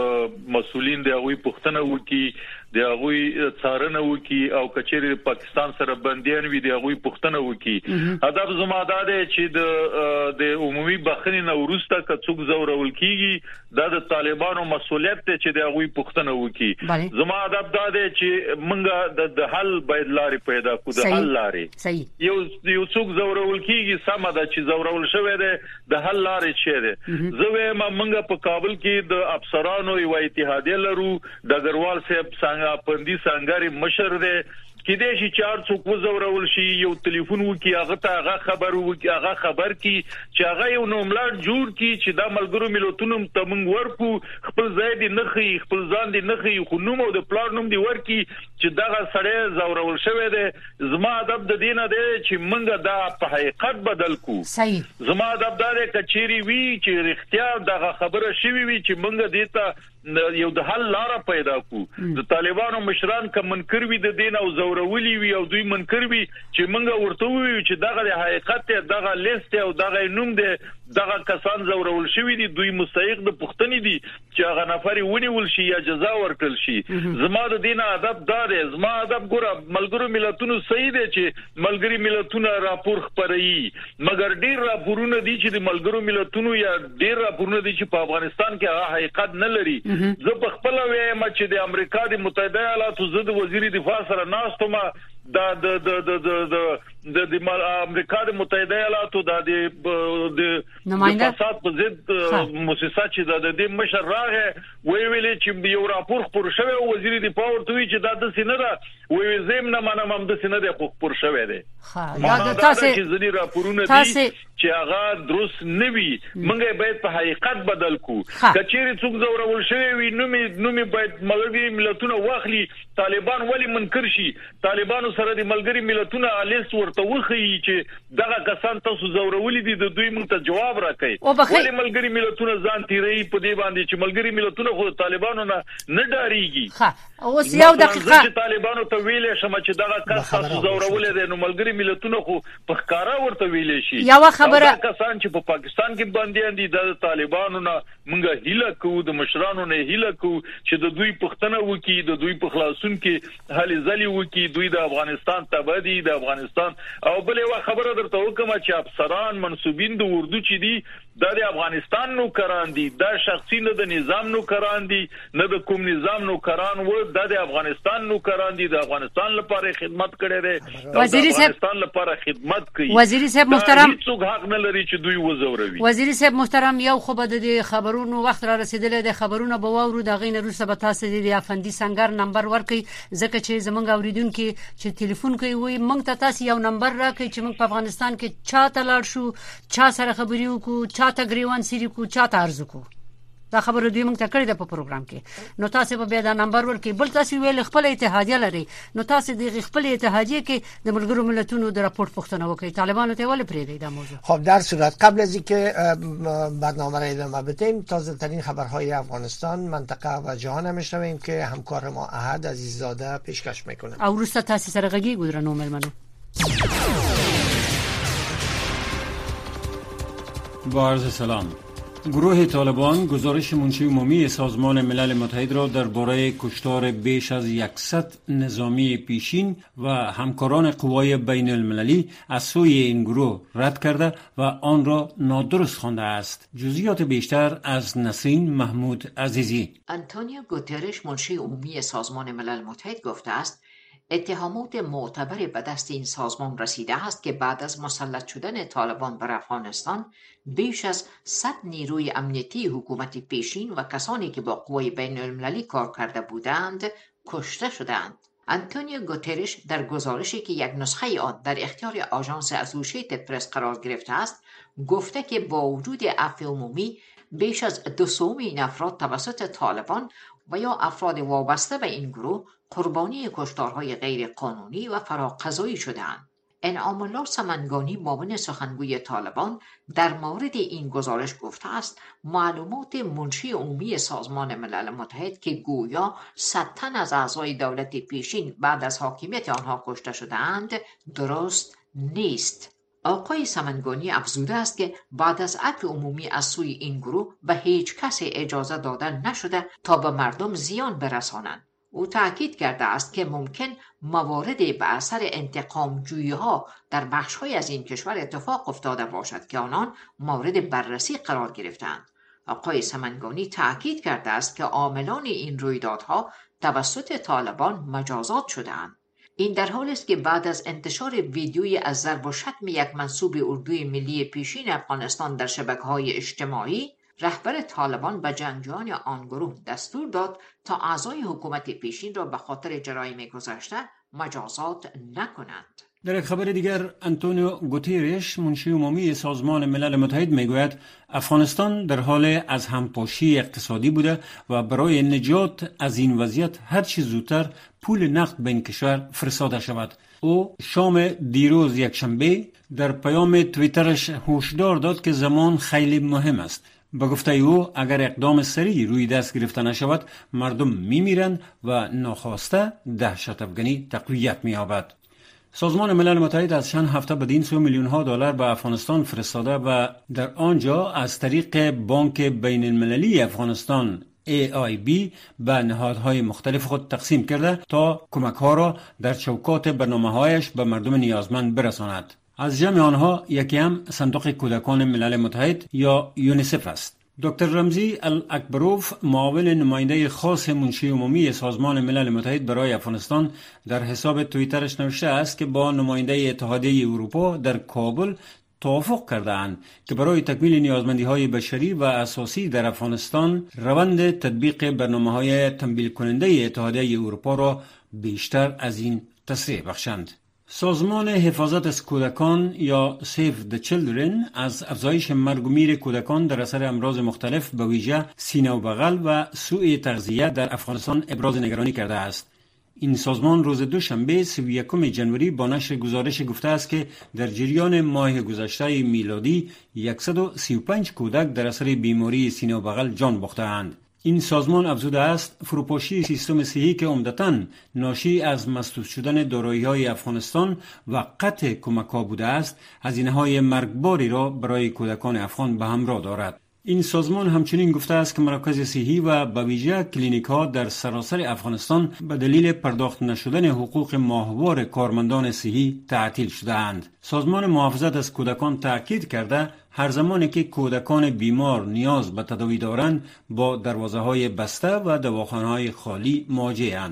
مسؤلین دی هغه پښتنه وکي دی هغه څارنه وکي او کچېری پاکستان سره بنديان وي دی هغه پښتنه وکي هدف زماده دی چې د د عمومي بخښنې نه ورسته کڅوک زورول کیږي د طالبانو مسؤلیت ته چې دی هغه پښتنه وکي زماده هدف دا دی چې منګه د حل باید لارې پیدا کړو د حل لارې صحیح یو یو څوک زورول کیږي سم ده چې زورول شوی دی د حل لارې شه دی زوی ما منګه په کابل کې د افسرانو یو اتحادیه لرو د ګروال صاحب څنګه پندي څنګهري مشر دی کې دې شي چار څوک وزورول شي یو ټلیفون وکي هغه ته هغه خبر وکي هغه خبر کی چې هغه یو نوملار جوړ کی چې د ملګرو ملتونو ته موږ ورکو خپل ځای دی نخي خپل ځان دی نخي خو نوم او د پلان نوم دی ورکی چې دغه سړی زورول شوی دی زما ادب د دینه دی چې موږ دا په حقیقت بدل کو صحیح زما ادب دا کچيري وی چې اختیار دغه خبره شوی وی چې موږ دیتا یو د حل لار پیدا کو د طالبانو مشران کوم منکر وی د دین او زورولي وی او دوی منکر وی چې موږ ورته وی چې دغه د حقیقت دغه لیست او دغه نوم دی دغه کسان زورول شوی دي دوی مستحق د پښتني دي چې هغه نفر ونیول شي یا جزا ورکړل شي زما د دین ادب دار زما ادب ګره ملګرو ملتونو صحیح دي چې ملګری ملتونه راپور خبري مګر ډیر راپورونه دي چې د ملګرو ملتونو یا ډیر راپورونه دي چې په افغانستان کې هغه حقیقت نه لري زه په خپل وایم چې د امریکا د متحده ایالاتو زده وزیر دفاع سره ناستم دا د د د د د امریکا د متحده ایالاتو د د نمائنده په ضد مؤسسه چې د دې مشر راغې وی ویلې چې یو راپور خبر شوی وزیر دفاع ورته وی چې دا د سینه ده وی زم نه منم هم د سینه ده خبر شوی دی ها دا تاسو چې ځنی راپورونه دي چې هغه درست نه وي موږ باید په حقیقت بدل کو کچېری څوک زورول شوی وي نو می نو می باید ملګری ملتونه واخلي طالبان ولی منکر شي طالبانو سره د ملګری ملتونه الیس ورته وخی چې دغه کسان تاسو زورولې دي د دوی مونږ ته جواب راکړي ولی ملګری ملتونه ځان تیری په دې باندې چې ملګری ملتونه خو طالبانو نه نه ډاریږي ها اوس یو دقیقه چې طالبانو ته ویلې شمه چې دغه کس تاسو زورولې دي نو ملګری ملتونه خو په ښکارا ورته ویلې شي یو خبره کسان چې په پاکستان کې باندې دي د طالبانو نه مونږه هیله کوو د مشرانو نه هیله کوو چې د دوی پښتنه وکي د دوی په خلاصون کې هلي ځلي وکي دوی د افغانستان تبدی د افغانستان او بلې وا خبره درته وکم چې افسران منسوبین د اردو چې دي د افغانستان نو کران دي د شخصي نه د نظام نو کران دي نه د کوم نظام نو کران و د افغانستان نو کران دي د افغانستان لپاره خدمت کړي دي وزیر صاحب افغانستان لپاره خدمت کوي وزیر صاحب محترم څوک حق نه لري چې دوی وزوروي. وزیر صاحب محترم، یو خو به د خبرونو وخت را رسیدلی د خبرونو به واورو د غین روسه به تاسو د افندي سنگر نمبر ورکړي، ځکه چې زمونږ اوریدونکو چې ټلیفون کوي وي مونږ ته تاسو یو نمبر راکړي چې موږ په افغانستان کې چاته لاړ شو، چا سره خبرې وکړو، چاته ګریوان سری کو، چاته ارزو کو. دا خبره دوی موږ ته کړې ده په پروګرام کې. نو تاسو به بیا دا نمبر ورکړئ. بل تاسو ویل خپل اتحادیه لري، نو تاسو د خپل اتحادیه کې د ملګرو ملتونو د راپورټ پوښتنه وکړئ. طالبانو ته ولې پرېږدي دا موضوع؟ خب در صورت قبل از اینکه برنامه را ادامه بدیم تازه ترین خبرهای افغانستان، منطقه و جهان میشنویم که همکار ما احد عزیززاده پیشکش میکنه. او روستا تاسو سره غږی ګودرنو ملمنو. با عرض سلام. گروه طالبان گزارش منشی عمومی سازمان ملل متحد را درباره کشتار بیش از صد نظامی پیشین و همکاران قوای بین المللی از سوی این گروه رد کرده و آن را نادرست خوانده است. جزئیات بیشتر از نسرین محمود عزیزی. آنتونیو گوترش منشی عمومی سازمان ملل متحد گفته است اتهامات معتبر به دست این سازمان رسیده است که بعد از مسلط شدن طالبان بر افغانستان بیش از صد نیروی امنیتی حکومت پیشین و کسانی که با قوای بین المللی کار کرده بودند کشته شدند. آنتونیو گوترش در گزارشی که یک نسخه آن در اختیار آژانس اسوشیتد پرس قرار گرفته است گفته که با وجود عفو عمومی بیش از دو سوم این افراد توسط طالبان و یا افراد وابسته به این گروه قربانی کشتارهای غیر قانونی و فراقضایی شدند. انعام الله سمنگانی معاون سخنگوی طالبان در مورد این گزارش گفته است معلومات منشی عمومی سازمان ملل متحد که گویا صد تن از اعضای دولت پیشین بعد از حاکمیت آنها کشته شده‌اند درست نیست. آقای سمنگانی افزوده است که بعد از عفو عمومی از سوی این گروه به هیچ کس اجازه داده نشده تا به مردم زیان برسانند. او تأکید کرده است که ممکن مواردی به اثر انتقام جویی ها در بخش‌های از این کشور اتفاق افتاده باشد که آنان مورد بررسی قرار گرفتند. آقای سمنگانی تأکید کرده است که عاملان این رویدادها توسط طالبان مجازات شده‌اند. این در حالی است که بعد از انتشار ویدیویی از ضرب و شتم یک منسوب اردوی ملی پیشین افغانستان در شبکه‌های اجتماعی، رهبر طالبان به جنگجویان آن گروه دستور داد تا اعضای حکومت پیشین را به خاطر جرایم گذشته مجازات نکنند. در یک خبر دیگر آنتونیو گوترش منشی عمومی سازمان ملل متحد میگوید افغانستان در حال از همپاشی اقتصادی بوده و برای نجات از این وضعیت هر چه زودتر پول نقد به این کشور فرستاده شود. او شام دیروز یکشنبه در پیام توییترش هشدار داد که زمان خیلی مهم است. به گفته او اگر اقدام سریع روی دست گرفته نشود مردم میمیرند و ناخواسته دهشت افغانی تقویت می‌یابد. سازمان ملل متحد از چند هفته بدین سو میلیون ها دلار به افغانستان فرستاده و در آنجا از طریق بانک بین المللی افغانستان ای آی بی به نهادهای مختلف خود تقسیم کرده تا کمک ها را در چوکات برنامه‌هایش به مردم نیازمند برساند. از جمع آنها یکی هم صندوق کودکان ملل متحد یا یونیسف است. دکتر رمزی الاکبروف معاون نماینده خاص منشی عمومی سازمان ملل متحد برای افغانستان در حساب توییترش نوشته است که با نماینده اتحادیه اروپا در کابل توافق کرده اند که برای تکمیل نیازمندی‌های بشری و اساسی در افغانستان روند تطبیق برنامه‌های تمویل کننده اتحادیه اروپا را بیشتر از این تسریع بخشند. سازمان حفاظت از کودکان یا Save the Children از افزایش مرگ و میر کودکان در اثر امراض مختلف به ویژه سینه و بغل و سوء تغذیه در افغانستان ابراز نگرانی کرده است. این سازمان روز دوشنبه سی و یکم ژانویه با نشر گزارش گفته است که در جریان ماه گذشته میلادی صد و سی و پنج کودک در اثر بیماری سینه و بغل جان باخته‌اند. این سازمان افزوده است فروپاشی سیستم صحی که عمدتاً ناشی از مسدود شدن دارایی‌های افغانستان و قطع کمک‌ها بوده است، هزینه‌های مرگباری را برای کودکان افغان به همراه دارد. این سازمان همچنین گفته است که مراکز صحی و به ویژه کلینیک‌ها در سراسر افغانستان به دلیل پرداخت نشدن حقوق ماهوار کارمندان صحی تعطیل شده‌اند. سازمان محافظت از کودکان تاکید کرده هر زمانی که کودکان بیمار نیاز به تداوی دارند با دروازه‌های بسته و دواخانه‌های خالی مواجه‌اند.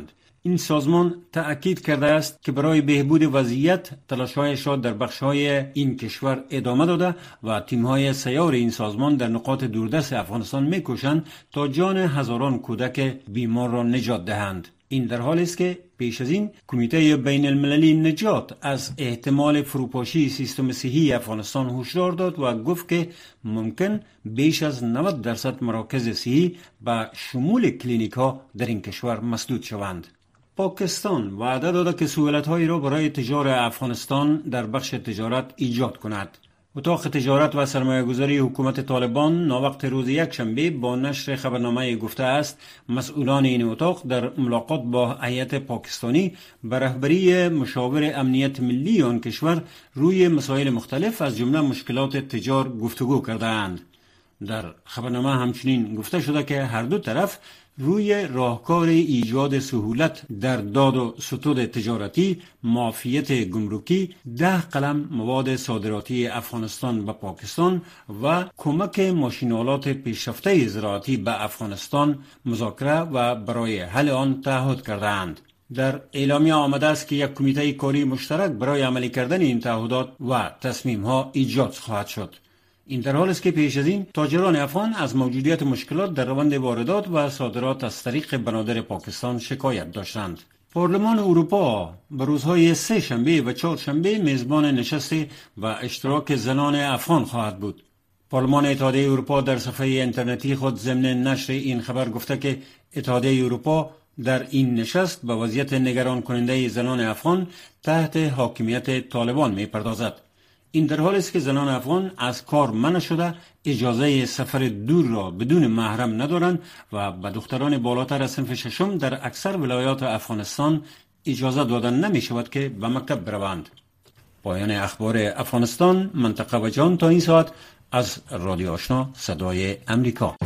این سازمان تأکید کرده است که برای بهبود وضعیت تلاش‌هایش را در بخش‌های این کشور ادامه داده و تیم‌های سیار این سازمان در نقاط دوردست افغانستان می‌کوشند تا جان هزاران کودک بیمار را نجات دهند. این در حالی است که پیش از این کمیته بین المللی نجات از احتمال فروپاشی سیستم صحی افغانستان هشدار داد و گفت که ممکن بیش از نود درصد مراکز صحی به شمول کلینیک ها در این کشور مسدود شوند. پاکستان وعده داده که سهولت‌هایی را برای تجار افغانستان در بخش تجارت ایجاد کند. اتاق تجارت و سرمایه‌گذاری حکومت طالبان ناوقت روز یکشنبه با نشر خبرنامه گفته است مسئولان این اتاق در ملاقات با هیئت پاکستانی به رهبری مشاور امنیت ملی آن کشور روی مسائل مختلف از جمله مشکلات تجار گفتگو کردند. در خبرنامه همچنین گفته شده که هر دو طرف روی راهکار ایجاد سهولت در داد و ستود تجارتی، معافیت گمرکی، ده قلم مواد صادراتی افغانستان به پاکستان و کمک ماشین‌آلات پیشرفته زراعتی به افغانستان مذاکره و برای حل آن تعهد کردند. در اعلامیه آمده است که یک کمیته کاری مشترک برای عملی کردن این تعهدات و تصمیم‌ها ایجاد خواهد شد. این در حال است که پیش از این تاجران افغان از موجودیت مشکلات در روند واردات و صادرات از طریق بنادر پاکستان شکایت داشتند. پارلمان اروپا به روزهای سه شنبه و چهار شنبه میزبان نشست و اشتراک زنان افغان خواهد بود. پارلمان اتحادیه اروپا در صفحه اینترنتی خود ضمن نشر این خبر گفته که اتحادیه اروپا در این نشست به وضعیت نگران کننده زنان افغان تحت حاکمیت طالبان میپردازد. این در حالی است که زنان افغان از کار منع شده اجازه سفر دور را بدون محرم ندارند و به دختران بالاتر از صنف ششم در اکثر ولایات افغانستان اجازه دادن نمی شود که به مکتب بروند. پایان اخبار افغانستان، منطقه و جهان تا این ساعت از رادیو آشنا صدای امریکا.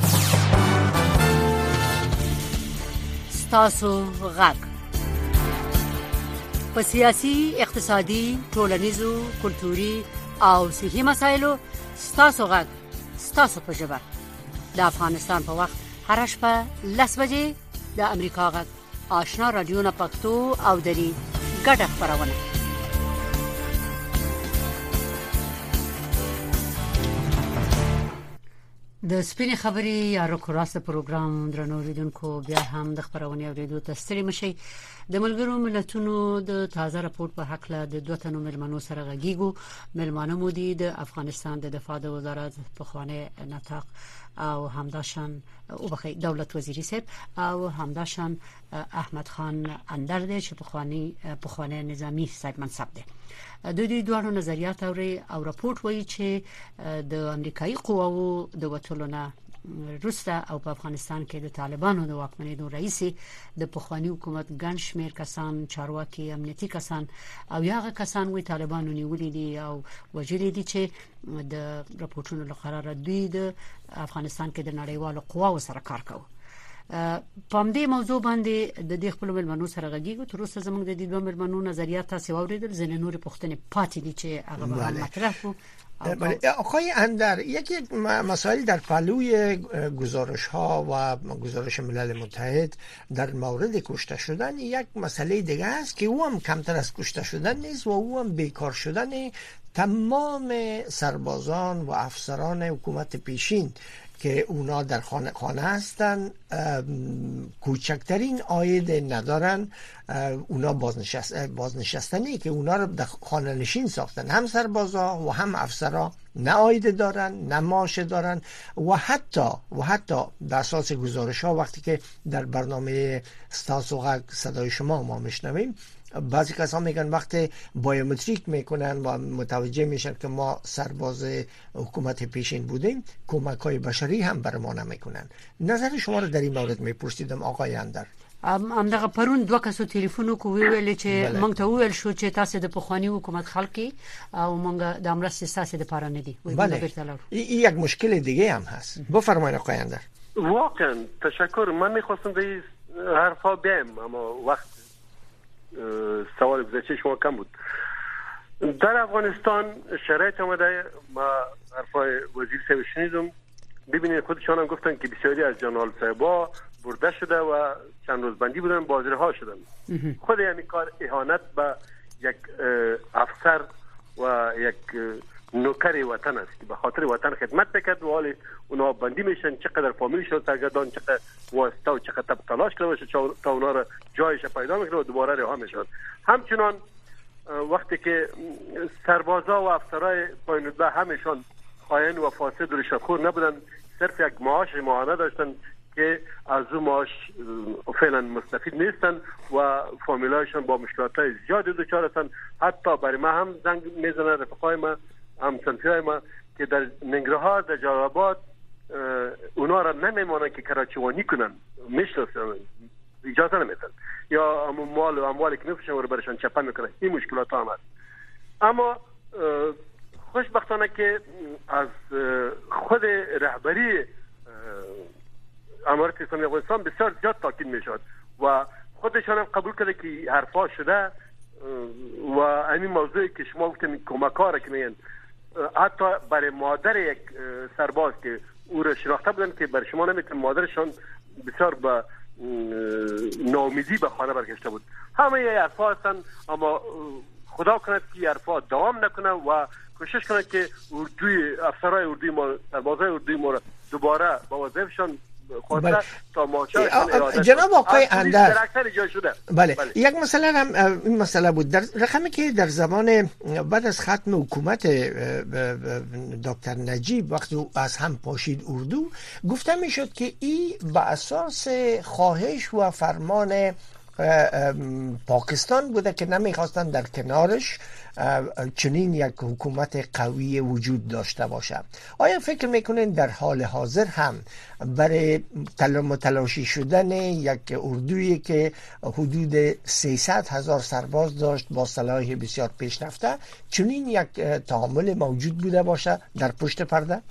ستاسو غږ په سیاسي، اقتصادي، ټولنیزو، کلتوري او صحي مسایلو ستاسو غږ ستاسو په ژبه د افغانستان په وخت هر شپه لس بجې د امریکا غږ آشنا رادیو نه پښتو او دري ګډه خبرونه. د سپینې خبرې یا روکراس پروګرام درنو اوریدونکو بیا هم د خبرونې اوریدو ته ستړي مشئ. د ملګرو ملتونو د تازه راپور په حق له د دوه تنو ملمنو سره غږیږو. ملمانه مو دي د افغانستان د دفاع د وزارت پخوانی نطاق او همداشان او بخی دولت وزیری صاحب او همداشان احمد خان اندر دی چې پخوانی پخوانی نظامی صاحب منصب دی. د دې دوه نظریات او راپورټ وایي چې د امریکایي قواو د وټلو نه روستا او په افغانستان کې د طالبانو د واکمنۍ رئیس د پخوانی حکومت ګڼ شمېر کسان، چارواکي، امنیتي کسان او هغه کسان وی طالبانو نیولې دي او وجلې دي چې د راپورټونو لپاره دوی د افغانستان کې د نړیوالو قواو سره کار کوي. په دې موضوع باندې د دې خپل ملمنو سره غږیږو. تر اوسه زموږ د دې دوه ملمنو نظریات تاسو اوریدل، ځینې نور پوښتنې پاتې دي چې هغه به مطرح وو. آقای اندر، یکی مسائل در پهلوی گزارش ها و گزارش ملل متحد در مورد کشته شدن یک مسئله دیگه است که او هم کمتر از کشته شدن نیست و او هم بیکار شدن تمام سربازان و افسران حکومت پیشین که اونا در خانه خانه هستن، کوچکترین عاید ندارن. اونا بازنشست بازنشستنی که اونا رو در خانه نشین ساختن، هم سربازا و هم افسرا نه عاید دارن نه معاش دارن و حتی و حتی در اساس گزارش ها وقتی که در برنامه ستاسو غږ صدای شما ما میشنویم، بعضی کسان میگن وقتی بایومتریک میکنن و متوجه میشن که ما سرباز حکومت پیشین بودیم، کمک های بشری هم بر ما نمیکنن. نظر شما رو در این مورد میپرسیدم آقای اندر. ام دغه پرون دوه کسو ټلیفون کو ویل چې مونږ ته ویل شو چې تاسو د پخوانی حکومت خلکي او مونږ د امرستي ساسي د پاره نه دي. بله، این یک مشکل دیگه هم هست. بفرمایید آقای اندر. واقعا تشکر. من میخواستم به حرفا بیام اما وقت سوال گذشته شما کم بود. در افغانستان شرایط آمده، ما حرفای وزیر صاحب شنیدم، ببینید خودشان هم گفتن که بسیاری از جنرال صاحبا برده شده و چند روز بندی بودن، بازرها شدن. خود یعنی کار اهانت به یک افسر و یک نوکر وطن است که به خاطر وطن خدمت بکرد و حالی اونا بندی میشن، چقدر فامیلشون سرگردان، چقدر واسطه و چقدر تلاش کرده باشه تا اونا را جایش پیدا میکنه و دوباره رها میشن. همچنان وقتی که سربازا و افسرای پایین رتبه همشون خائن و فاسد و رشوتخور نبودن، صرف یک معاش ماهانه داشتن که از اون معاش فعلا مستفید نیستن و فامیلایشون با مشکلات زیادی دچار هستن. حتی برای ما هم زنگ میزنن رفقای ما، هم صنفیای ما که در ننگرهار، در جلال اونا را نمیمانن که کراچوانی کنن، میشناسن، اجازه نمیدن، یا اموال و اموالی که میفروشن رو برشان چپه میکنن. این مشکلات هم هست. اما خوشبختانه که از خود رهبری امارت اسلامی افغانستان بسیار زیاد تاکید میشد و خودشان هم قبول کرده که حرفا شده و همین موضوعی که شما گفتین کمک‌ها را که میگن، حتی برای مادر یک سرباز که او را شناخته بودن که برای شما نمیتون، مادرشان بسیار با ناامیدی به خانه برگشته بود. همه یه حرفا هستن، اما خدا کنه که حرفا دوام نکنه و کوشش کنه که اردوی افسرهای اردوی ما، سربازای اردوی ما را دوباره با وظیفه‌شان بله. تا ماچه جناب آقای اندر، بله. بله. یک مسئله هم این مسئله بود در رقمی که در زمان بعد از ختم حکومت دکتر نجیب وقتی از هم پاشید اردو، گفته میشد که این به اساس خواهش و فرمان پاکستان بوده که نمیخواستن در کنارش چنین یک حکومت قوی وجود داشته باشه. آیا فکر میکنین در حال حاضر هم برای متلاشی شدن یک اردویی که حدود سیصد هزار سرباز داشت با سلاح بسیار پیشرفته چنین یک تعامل موجود بوده باشه در پشت پرده؟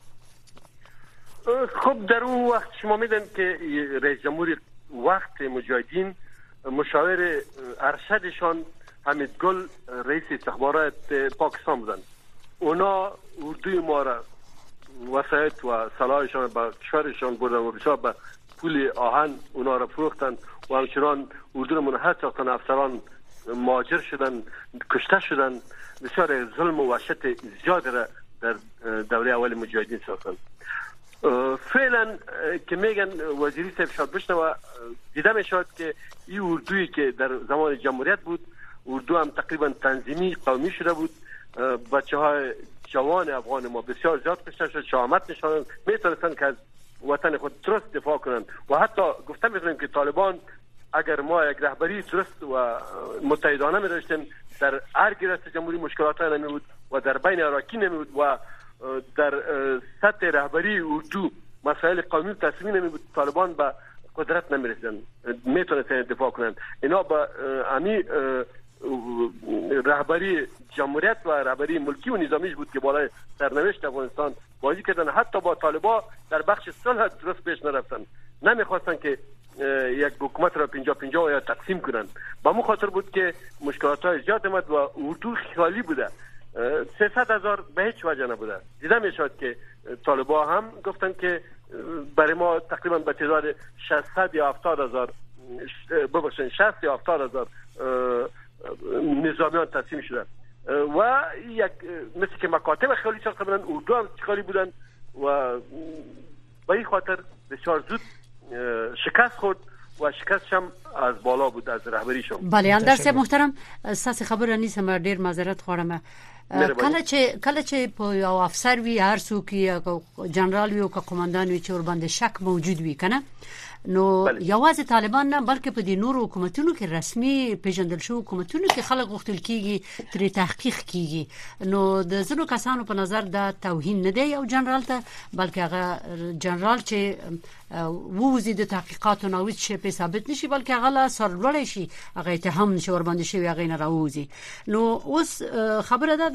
خب در اون وقت شما میدن که رئیس جمهوری وقت مجاهدین مشاور ارشدشان حمید گل رئیس استخبارات پاکستان بودن. اونا اردوی ما را وسایت و سلاحشان به کشورشان بردن و بسیار به پول آهن اونا را فروختن و همچنان اردو را منحط ساختن. افسران مهاجر شدن، کشته شدن، بسیار ظلم و وحشت زیاد را در دوره اول مجاهدین ساختن. فعلا که میگن وزیری صاحب شاد بشنوه، دیده میشد که این اردویی که در زمان جمهوریت بود، اردو هم تقریبا تنظیمی قومی شده بود. بچه های جوان افغان ما بسیار زیاد کشته شد، شهامت نشانن، میتونستن که از وطن خود درست دفاع کنن و حتی گفته میتونیم که طالبان اگر ما یک رهبری درست و متحدانه می داشتیم در هر گرست جمهوری مشکلات ها نمی بود و در بین اراکین نمی بود و در سطح رهبری اردو مسائل قومی تصمیم نمی بود، طالبان به قدرت نمی رسیدن، میتونستن دفاع کنن. اینا با امی رهبری جمهوریت و رهبری ملکی و نظامیش بود که بالای سرنوشت افغانستان بازی کردن. حتی با طالبان در بخش صلح درست پیش نرفتن، نمیخواستن که یک حکومت را پنجاه پنجاه یا تقسیم کنن. با مو خاطر بود که مشکلات های زیاد آمد و اردو خالی بوده، سیصد هزار به هیچ وجه نبوده. دیده میشد که طالبان هم گفتن که برای ما تقریبا به تعداد شصت یا هفتاد هزار ببخشید شصت یا هفتاد هزار نظامیان تقسیم شدن و یک مثل که مکاتب خالی ساخته بودن، اردو هم خالی بودن و به این خاطر بسیار زود شکست خورد و شکستش هم از بالا بود، از رهبریشون. بله اندرس محترم، ساس خبر نیستم، ډیر معذرت خورم. کله چې کله چې په یو افسر وی هر څوک یو جنرال وی او قومندان وی چې ور باندې شک موجود وی کنه، نو یوازې طالبان نه بلکې په دې نورو حکومتونو کې رسمي پیژندل شو حکومتونو کې خلک غوښتل کیږي تر تحقیق کیږي. نو د زنو کسانو په نظر دا توهین نه دی یو جنرال ته، بلکې هغه جنرال چې ووزي د تحقیقاتو نو هیڅ شی په ثابت نشي، بلکې هغه لا سرلوړی شي، هغه اتهام نشي ور باندې شي، هغه نه راوځي. نو اوس خبره ده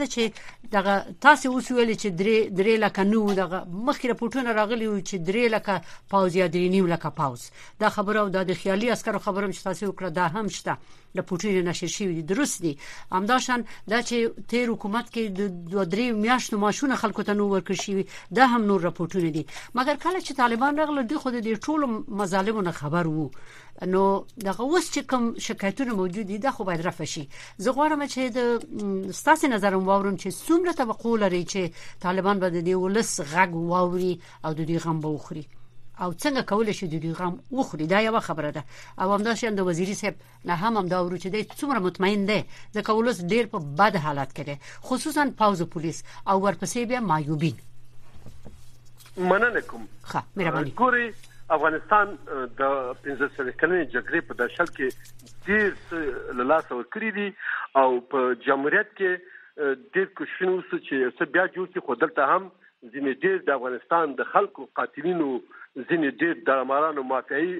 ده چې دغه تاسو اوس ویل چې درې درې لکه نو دغه مخکې راپورټونه راغلي و چې درې لکه پاوز یا درې نیم لکه پاوز دا خبره او د خیالي عسکرو خبره چې تاسو وکړه دا هم شته د پورټونه نشر شوی دي درست دي همداشان دا چې تیر حکومت کې د دوه درې میاشتو ماشونه خلکو ته نو ورکړ شي دا هم نور راپورټونه دي مګر کله چې طالبان راغله دوی خو د ټولو مظالمونو خبر وو نو دغه اوس چې کوم شکایتونه موجود دي دا خو باید رفع شي زه غواړم چې د ستاسو نظر واورم چې څومره توقع لري چې طالبان به د دې ولس غږ واوري او د دې غم به وخوري او څنګه کولای شي د دې غم وخوري دا یو خبره ده او همداشان د وزیری صاحب نه هم هم دا ورو چې د څومره مطمئن ده ځکه ولس ډیر په بد حالت کې ده خصوصا پاوز پولیس او ورپسې بیا مایوبین مننه کوم ښه مهرباني ګوري افغانستان د پنځه سوه کلنې جګړې په دشل کې ډیر له لاس ورکړي دي او په جمهوریت کې ډیر کوششونه وسو چې څه بیا جوړ شي خو دلته هم ځینې ډیر د افغانستان د خلکو قاتلینو ځینې ډیر د امارانو مافیایي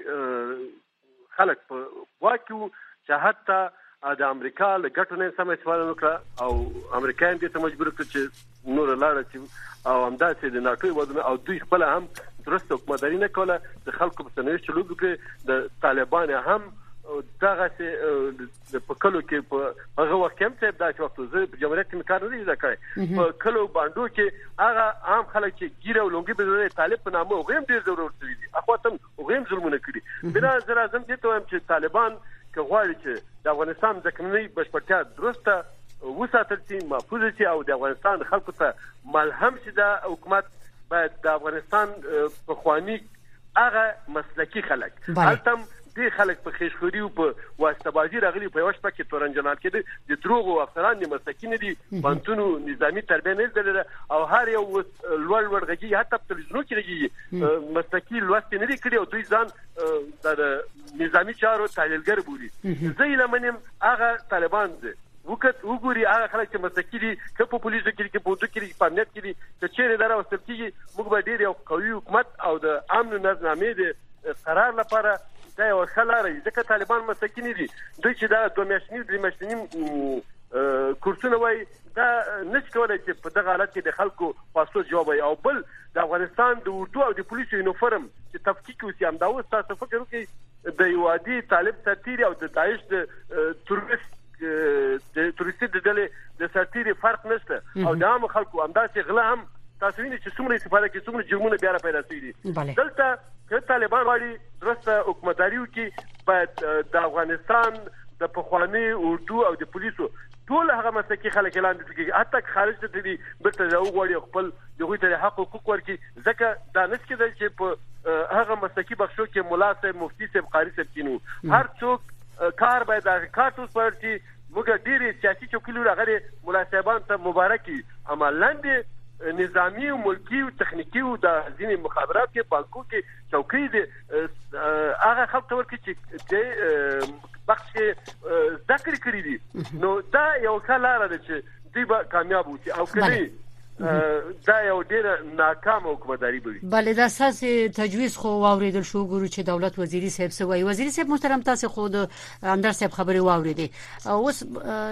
خلک په واکو چې حتی د امریکا له ګټو نه سم استفاده وکړه او امریکایان دې ته مجبور کړ چې نور لاړ چې او همداسې د ناټو ودونه او دوی خپل هم درسته حکومتداري نه کوله د خلکو په سنوي چلو کې د طالبان هم دغه چې په کلو کې په هغه وخت کې هم دا چې وخت زه په جمهوریت کې کار نه دی ځکه په کلو باندې کې هغه عام خلک چې ګیره ولونګي به طالب په نامه غویم ډیر ضرورت دي اخواتم غویم ظلمونه کړی بنا زرا زم چې ته هم چې طالبان که غواړي چې د افغانستان ځکه بشپړتیا درسته وساتل شي محفوظ شي او د افغانستان خلکو ته ملهم شي د حکومت باید د افغانستان په خواني هغه مسلکی خلک هلته دي خلک په خېشخوري او په واسطه راغلي په وښ پکې تورنجنال کې د دروغ او افسران دي مسکین دي بانتونو نظامی تربیه نه دلته او هر یو لوړ ورغږي حتی په تلویزیون کې لګي مسکی لوست نه لري کړی او دوی ځان د نظامی چارو تحلیلګر بولي زه لمنم هغه طالبان دي وکړ وګوري هغه خلک چې مسکی دي چې په پولیسو کې کې په دوه کې په امنیت کې دي چې چیرې دره وستل کېږي موږ به ډیر یو قوي حکومت او د امن نظامي دي قرار لپاره دا یو خلاره ځکه طالبان مسکین دي دوی چې دا دوه میاشتنی درې میاشتنی کورسونه وای دا نشي کولای چې په دغه حالت کې د خلکو پاسو جواب او بل د افغانستان د اردو او د پولیسو یونیفورم چې تفکیک وسی هم دا اوس تاسو فکر وکړئ د یو عادي طالب ساتیر او د داعش د تروریست د تروریست د ډلې د ساتیر فرق نشته او د عام خلکو همداسې غلا هم تاسو وینئ چې څومره استفاده کوي څومره جرمونه بیا را پیدا شوي دلته که طالبان غواړي درسته حکومتداري وکړي باید د افغانستان د پخواني اردو او د پولیسو ټول هغه مسلکي خلک اعلان کړي حتی خارج ته دي بیرته غواړي خپل دغه ته حق حقوق ورکړي ځکه دا نس کې چې په هغه مسلکي بخشو کې مولا صاحب مفتي صاحب قاری صاحب کینو هر څوک کار باید د کارتوس پرتي موږ ډېری سیاسي چوکیلو راغلي مولا صاحبان ته مبارکي عملاندې نظامی او ملکی او تخنیکی او د ځینې مخابرات کې بانکو کې چوکۍ دي هغه خلک ورکړي چې بخش ذکر کړی دي نو دا یو کلاره ده چې دوی به کامیاب وي او کله دا یو ډیر ناکام حکومتداري بوي بله د اساس تجویز خو واوریدل شو ګورو چې دولت وزیری صاحب سوی وزیری صاحب محترم تاسو خود اندر صاحب خبري واوریدي اوس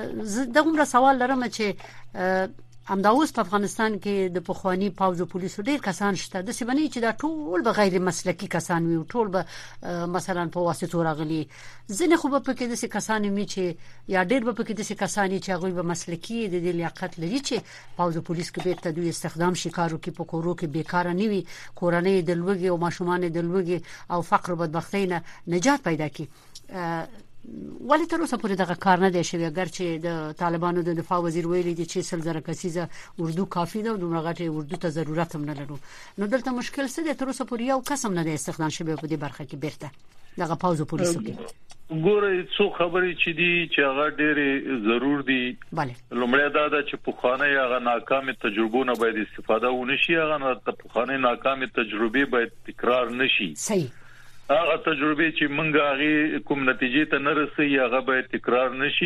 دغه سوال لرم چې همدا اوس په افغانستان کې د پخوانی پاوز او پولیسو ډیر کسان شته د سیمنی چې دا ټول به غیر مسلکی کسان وي ټول به مثلا په واسطه راغلي ځنه خو په کې د کسان می چې یا ډیر په کې د کسان چې هغه به مسلکی د لیاقت لري چې پاوز او پولیس کې به تدوی استخدام شکارو کې په کورو کې بیکاره نیوي کورنۍ د لوګي او ماشومان د لوګي او فقر او بدبختی نه نجات پیدا کړي ولی تر اوسه پورې دغه کار نه دی شوی اگر چې د طالبانو د دفاع وزیر ویلي دي چې سل زره کسیزه اردو کافی ده او دومره غټه اردو ته ضرورت هم نه لرو نو دلته مشکل څه دی تر اوسه پورې یو قسم نه دی استخدام شوی په دې برخه کې بیرته دغه پاوز پولیسو کې ګوره څو خبرې چې دي چې هغه ډېرې ضرور دي bale لومړی دا ده چې په خانه هغه ناکام تجربو نه باید استفاده ونشي هغه په خانه ناکام تجربې باید تکرار نشي صحیح هغه تجربه چې مونږه هغه کوم نتیجې ته نه رسي هغه به تکرار نشي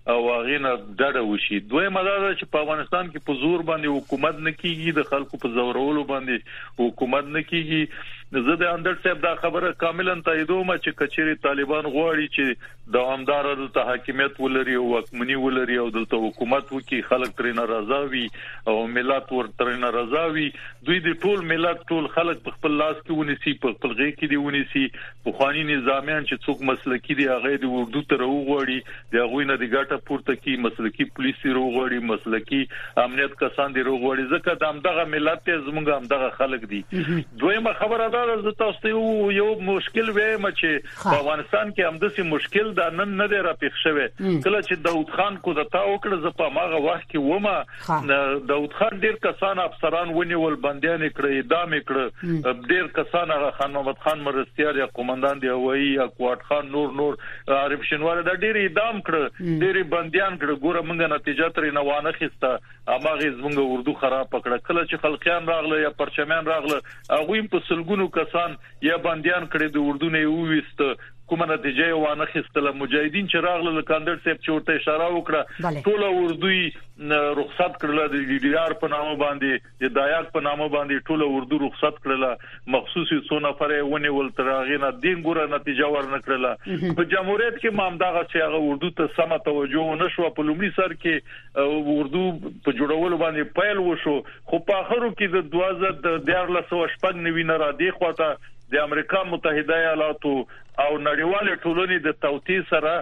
او هغه نه ډډه وشي. دویمه دا چې په افغانستان کې په زور باندې حکومت نه کیږي، د خلکو په زورولو باندې حکومت نه کیږي. زه د اندر صاحب دا خبره کاملا تاییدوم چې کچېری طالبان غواړي چې دوامدار د حاکمیت ولري او حکومت ولري او د حکومت وکي خلک ترې ناراضه وي او ملت ور ترې ناراضه وي. دوی د ټول ملت ټول خلک په خپل لاس کې ونیسي، په خپل غېږ کې دی ونیسي. په خواني نظامیان چې څوک مسلکی دي هغه د اردو تر وغوړي، د هغه نه د ګټه پورته کی مسلکی پولیسي وغوړي، مسلکی امنیت کسان دی وغوړي. ځکه د همدغه ملت زموږ همدغه خلک دي. دویمه خبره دا د تاسو ته یو مشکل وایم چې په افغانستان کې همداسې مشکل دا نن نه دی راپېښ شوی. کله چې داود خان کو دتا وکړه ز په ماغه وخت کې ومه داود خان ډیر کسان افسران ونیول، بنديان کړی، اعدام کړ. ډیر کسان هغه خان محمد خان مرستيار یا قومندان دی هوایي یا کوټ خان نور نور عارف شنوار دا ډیر اعدام کړ، ډیر بنديان کړ. ګوره موږ نتیجه ترې نه وانه خسته، اماغه زموږ اردو خراب پکړه. کله چې خلقیان راغله یا پرچمیان راغله هغه په سلګونو کسان یا باندیان کړي د اردو نه وېست، کومه نتیجه وانه خستله. مجاهدین چې راغله لکاندر صاحب چې ورته اشاره وکړه ټول اردوی رخصت کړل، د ډي ډي آر په نامه باندې د دایاک په نامه باندې ټول اردو رخصت کړل. مخصوصي څو نفر ونیول تر هغه نه دین ګوره نتیجه ورنکړه. په جمهوریت کې مامداغه چې هغه اردو ته سم توجه نشو. په لومړي سر کې اردو په جوړولو باندې پیل وشو، خو په اخرو کې د دوه زره دیارلس شپږ نوي نه را دی خواته د امریکا متحده ایالاتو او نړیوال ټولنې د توطئې سره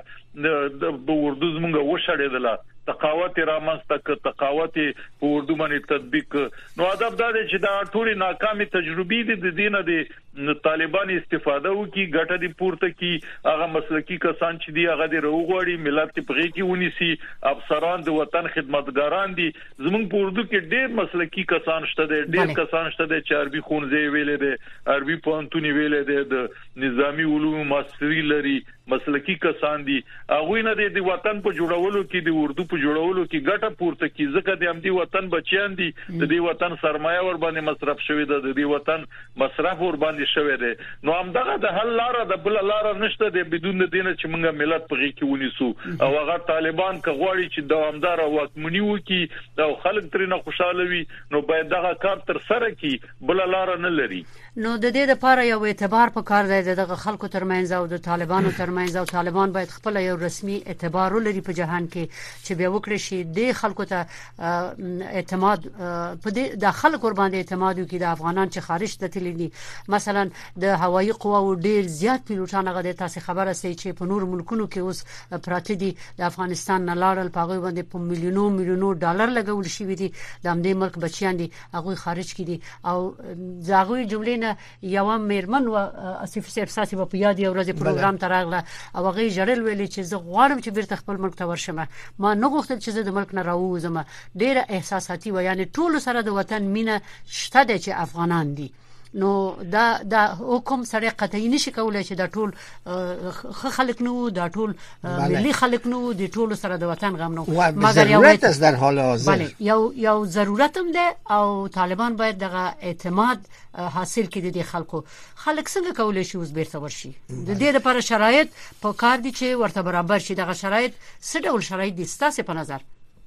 د اردو زمونږ وشړېدله. تقاوت رامنځته ک تقاوت په اردو باندې تطبیق. نو ادب دا چې دا ټولې ناکامي تجربې دي د دینه د طالبان استفاده وکي، ګټه دي پورته کی. هغه مسلکی کسان چې دی هغه د روغوړي ملت په غي کې ونیسي، افسران د وطن خدمتګاران دي. زمونږ په اردو کې ډېر مسلکی کسان شته دي، ډېر کسان شته دي چې عربي خونځې ویلې دي، عربي پوهنتوني ویلې دي، د نظامی علوم ماستری لري، مسلکی کسان دي. هغه نه د وطن په جوړولو کې د اردو په جوړولو کې ګټه پورته کی. ځکه د همدې وطن بچیان دي، د دې وطن سرمایه ور باندې مصرف شوی ده، د دې وطن مصرف ور باندې شوی ده. نو همدغه د حل لار د بل لار نشته د بدون دینه چې موږ ملت په غي کې ونیسو. او هغه طالبان کغواړي چې دوامدار حکومت وکي او خلک ترې نه خوشاله وي، نو باید دغه کار تر سره کی، بل لار نه لري. نو د دې لپاره یو اعتبار په کار دی دغه خلکو ترمنځ او د طالبانو ترمنځ، او طالبان باید خپل یو رسمي اعتبار ولري په جهان کې چې بیا وکړي شي د خلکو ته اعتماد په دې د خلکو ور باندې اعتماد وکړي. د افغانان چې خارج ته تللي دي، مثلا د هوایي قواو ډیر زیات پیلوټان هغه د تاسو خبره سي چې په نور ملکونو کې اوس پراته دي، د افغانستان نه لاړل، په هغه باندې په میلیونو میلیونو ډالر لګول شي دي. د همدې ملک بچیان دي هغه خارج کې دي. او زاغوي جملې نه یو مېرمن و اسف سیاسي په یاد یو ورځ پروګرام تراغله او هغه جړل ویلي چې زه غواړم چې بیرته خپل ملک ته ورشم. ما نه غوښتل چې زه د ملک نه راووزم. ډیره احساساتي و، یعنی ټول سره د وطن مینه شته د چې افغانان دي. نو دا دا حکم سره قطعی نشي کولای چې دا ټول خلک نو دا ټول ملي خلک نو د ټول سره د وطن غم نو، مګر یو ضرورت در حال حاضر بله یو یو ضرورت هم ده او طالبان باید دغه اعتماد حاصل کړي. د خلکو خلک څنګه کولای شي اوس بیرته ورشي؟ د دې لپاره شرایط په کار دي چې ورته برابر شي. دغه شرایط څه ډول شرایط دي ستاسو په نظر؟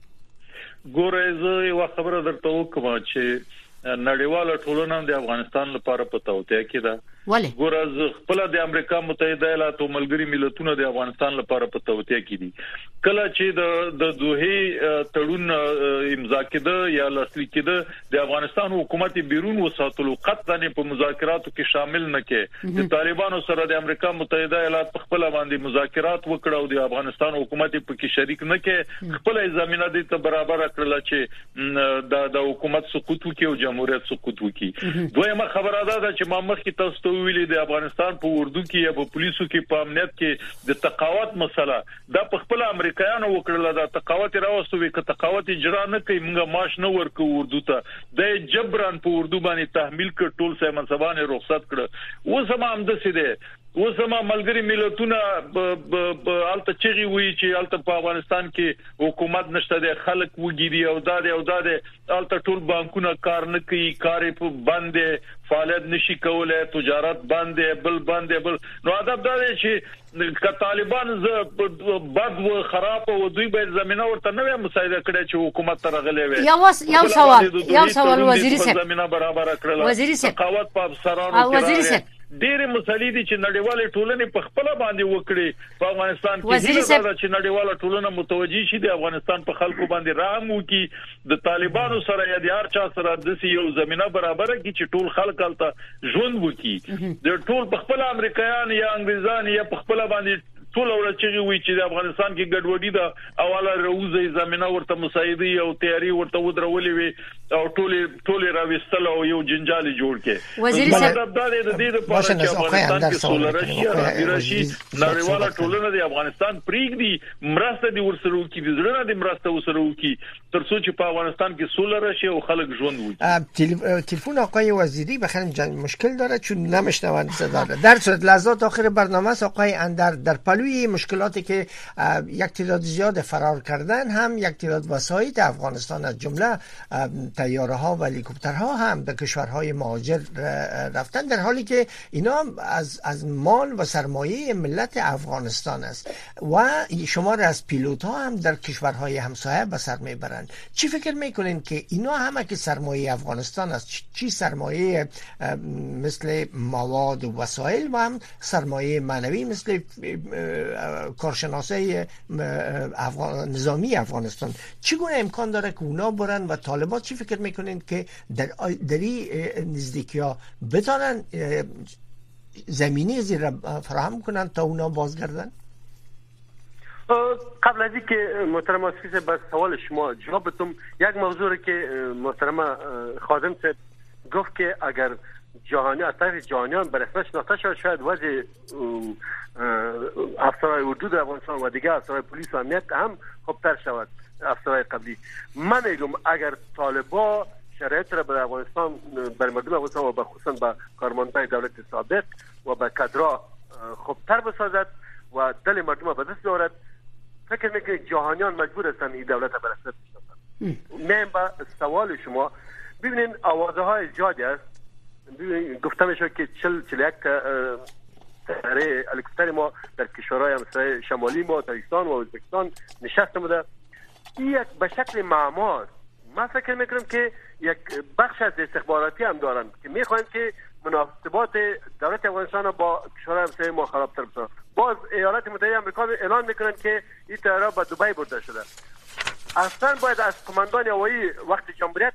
ګوره زه یو خبره درته وکم چې نړیواله ټولنه د افغانستان لپاره په توطئه کې ده. ګوره زه خپل د امریکا متحده ایالاتو ملګری ملتونو د افغانستان لپاره په توطئه کې دي. کله چې د د دوه تړون امضا کېده یا لاسلیک کېده، د افغانستان حکومت بیرون وساتلو قطعا په مذاکراتو کې شامل نه کې. د طالبانو سره د امریکا متحده ایالات خپل باندې مذاکرات وکړه او د افغانستان حکومت په کې شریک نه کې. خپل ضمانت دي ته برابر کړل چې د د حکومت سقوط وکړي او جمهوریت سقوط وکړي. دویمه خبره ده چې ما مخکې تاسو ویلي د افغانستان په اردو کې یا په پولیسو کې په امنیت کې د تقاوت مسله دا په خپل امریکایانو وکړل. دا تقاوت راوستوي ک تقاوت اجرا نه کوي، موږ معاش نه ورکو اردو ته، د جبران په اردو باندې تحمیل کړ، ټول سه منصبان رخصت کړ. اوس هم هم د سیده وسما ملګری ملتونه الته چغي وی چې الته په افغانستان کې حکومت نشته د خلک وګيري او داده او داده الته ټول بانکونه کار نه کوي کار په باندې فعالیت نشي کولای تجارت باندې بل باندې بل نو ادب دا چې ک طالبان ز بد و خراب او دوی به زمينه ورته نه مساعده کړي چې حکومت ترغلې وي یو یو سوال یو سوال وزیر صاحب زمينه برابر کړل وزیر صاحب ثقافت په افسرانو کې وزیر صاحب ډېر مسلې دي چې نړیواله ټولنه په خپل باندې وکړي په افغانستان کې دا چې نړیواله ټولنه متوجي شي د افغانستان په خلکو باندې رحم وکړي د طالبانو سره یا د هر چا سره د یو زمينه برابر کړي چې ټول خلک الته ژوند وکړي د ټول په خپل امریکایان یا انګریزان یا په خپل باندې ټول ورچغي وی چې د افغانستان کې ګډوډي ده اوله روزي زمينه ورته مساعدي او تیاری ورته ودرولې وي او ټول ټول راوستل او یو جنجال جوړ کې وزیر صاحب د دې د لپاره چې افغانستان کې سولرشي راځي نړیواله ټولنه د افغانستان پریږدي مرسته دي ورسره وکړي د زړه د مرسته ورسره وکړي ترڅو چې په افغانستان کې سولرشي او خلک ژوند وکړي. تلفن آقای وزیری بخیر مشکل داره چون نمیشنوند صدا را. در صورت لحظات آخر برنامه آقای اندر در پلو مشکلاتی که یک تعداد زیاد فرار کردن هم یک تعداد وسایط افغانستان از جمله طیاره ها و هلیکوپترها هم به کشورهای مهاجر رفتن در حالی که اینا از از مال و سرمایه ملت افغانستان است و شمار از پیلوت ها هم در کشورهای همسایه به سر میبرند. چی فکر میکنین که اینا همه که سرمایه افغانستان است چی سرمایه مثل مواد و وسایل و هم سرمایه معنوی مثل کارشناسای افغان... نظامی افغانستان چگونه امکان داره که اونا برن و طالبان چی فکر میکنین که در دری نزدیکی ها بتانن زمینه زیر فراهم کنن تا اونا بازگردن؟ قبل از اینکه محترم آسفی به سوال شما جواب بدم یک موضوع که محترم خادم صاحب گفت که اگر جهانی از طرف جهانیان به رسمیت شناخته شود شاید وضع افسرهای حدود افغانستان و دیگه افسرهای پلیس و امنیت هم خوبتر شود افسرهای قبلی. من میگم اگر طالبا شرایط را به افغانستان بر مردم افغانستان و به خصوصا به کارمندان دولت سابق و به کادرها خوبتر بسازد و دل مردم به دست بیاورد فکر میکنم جهانیان مجبور هستند این دولت را به رسمیت بشناسند. میم به سوال شما ببینید آوازه های زیادی است. گفته میشه که چل چل یک طیاره هلیکوپتر ما در کشورهای همسایه شمالی ما تاجیکستان و ازبکستان نشسته بوده. این یک به شکل معمار من فکر میکنم که یک بخش از استخباراتی هم دارن که میخواین که مناسبات دولت افغانستان با کشورهای همسایه ما خرابتر بشه. باز ایالات متحده آمریکا اعلان میکنن که این طیاره به دبی برده شده. اصلا باید از کماندان هوایی وقت جمهوریت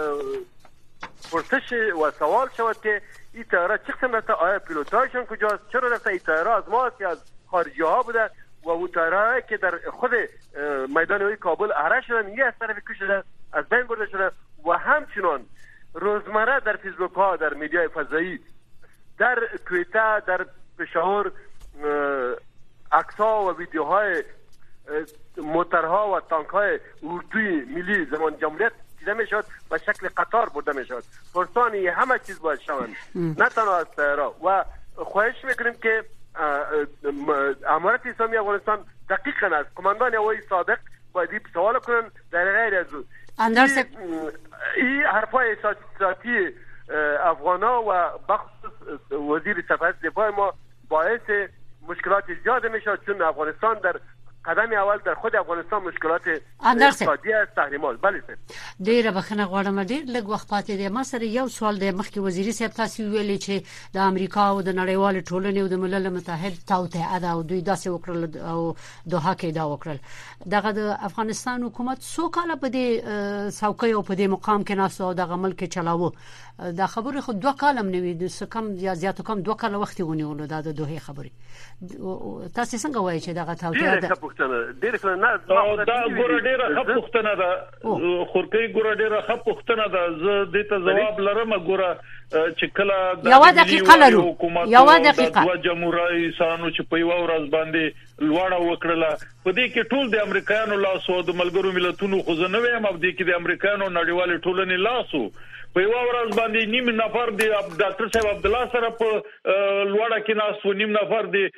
پرسش و سوال شود که این طیاره چه قسم رفته، آیا پیلوتایشون کجاست، چرا رفته، این طیاره از ماست یا از خارجی ها بوده و اون طیاره که در خود میدان هوایی کابل اره شدن یه از طرف کشیده از بین برده شده. و همچنان روزمره در فیسبوک ها در میدیای فضایی در توییتر در پشاور عکس‌ها و ویدیوهای موترها و تانک‌های اردوی ملی زمان جمهوریت دیده میشد و شکل قطار برده میشد. فرسانی همه چیز باید شوند نه تنها از طیاره. و خواهش میکنیم که امارت اسلامی افغانستان دقیقاً از کماندان هوایی سابق باید سوال کنن در غیر از او این حرفای احساساتی افغانا و بخصوص وزیر سفارت دفاع ما باعث مشکلات زیاده میشد چون افغانستان در قدم اول در خود افغانستان مشکلات اقتصادی است تحریمات. بله سر ډیره بخنه غواړم ډیر لږ وخت پاتې دی. ما سره یو سوال دی. مخکې وزیري صاحب تاسو ویلي چې د امریکا او د نړیوال ټولنې او د ملل متحد توطئه ده او دوی داسې وکړل او دوحه کې دا وکړل. دغه د افغانستان حکومت څو کاله په دې څوکۍ او په دې مقام کې ناست او دغه ملک چلاوه. دا خبره خو دوه کاله نه وي د کم یا زیاتو کم دوه کاله وخت ونیول دا د دوه خبرې. تاسو څنګه وایي چې دغه توطئه ده؟ ډېر ښه نه دا ګوره ډېره ښه پوښتنه ده خورکۍ ګوره ډېره ښه پوښتنه ده. زه دې ته ځواب لرم. ګوره چې کله د یو دقیقه لرو یو دقیقه د جمهور رئیسانو چې په یو ورځ باندې لوړه وکړه په دې کې ټول د امریکایانو لاس او د ملګرو ملتونو خو زه نه وایم په دې کې د امریکایانو نړیوال ټولنې لاس په یو ورځ باندې نیم نفر د ډاکټر صاحب عبد الله سره په لوړه کې ناس و نیم نفر د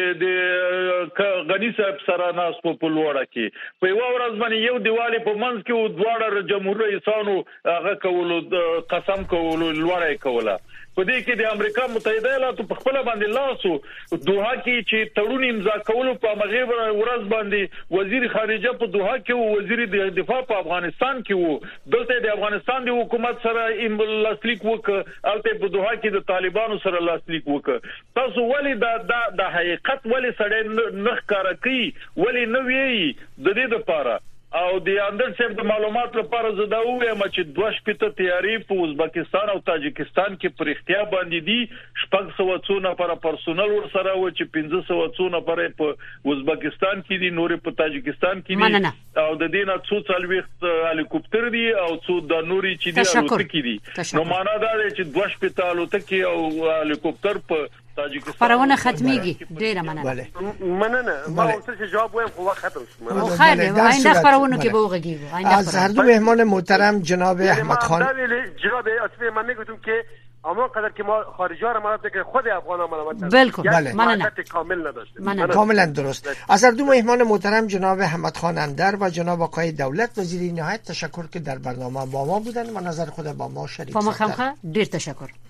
د غنی صاحب سره ناس په لوړه کې په یو ورځ باندې یو دیواله په منځ کې و دواړه جمهور رئیسانو هغه کولو قسم کولو لوړه کوله په دې کې د امریکا متحده ایالاتو په خپل باندې لاسو دوحه کې چې تړون امضا کولو په مغرب ورځ باندې وزیر خارجه په دوحه کې او وزیر د دفاع په افغانستان کې وو دلته د افغانستان د حکومت سره لاسلیک وکړ او ته په دوحه کې د طالبانو سره لاسلیک وکړ تاسو ولې دا د حقیقت ولې سړی نخ کار کوي ولې نو وی د دې لپاره او د اندر صاحب د معلومات لپاره زه دا وایم چې دوه شپته تیاری په ازبکستان او تاجکستان کې پر اختیا باندې دي شپږ سوه څو نفر پرسونل ور سره و چې پنځه سوه څو نفر په ازبکستان کې دي نور په تاجکستان کې دي او د دې نه څو څلويخت هلیکوپټر دي او څو د نوري چې دي الوتکې دي نو معنا دا دی چې دوه شپته الوتکې او هلیکوپټر په تاجکستان خبرونه ختميږي ډیره مننه مننه ما اوس چې جواب وایم خو وخت ختم شو خیر آینده خبرونه کې به وګورئ از هر دو مهمان محترم جناب احمد خان جناب اصفی من میگم که اما قدر که ما خارجی ها را ملامت که خود افغان ها ملامت نداشت بالکل مننه کامل نداشت کاملا درست از هر دو مهمان محترم جناب احمد خان اندر و جناب آقای دولت وزیر نهایت تشکر که در برنامه با ما بودن و نظر خود با ما شریک کردند. دیر تشکر.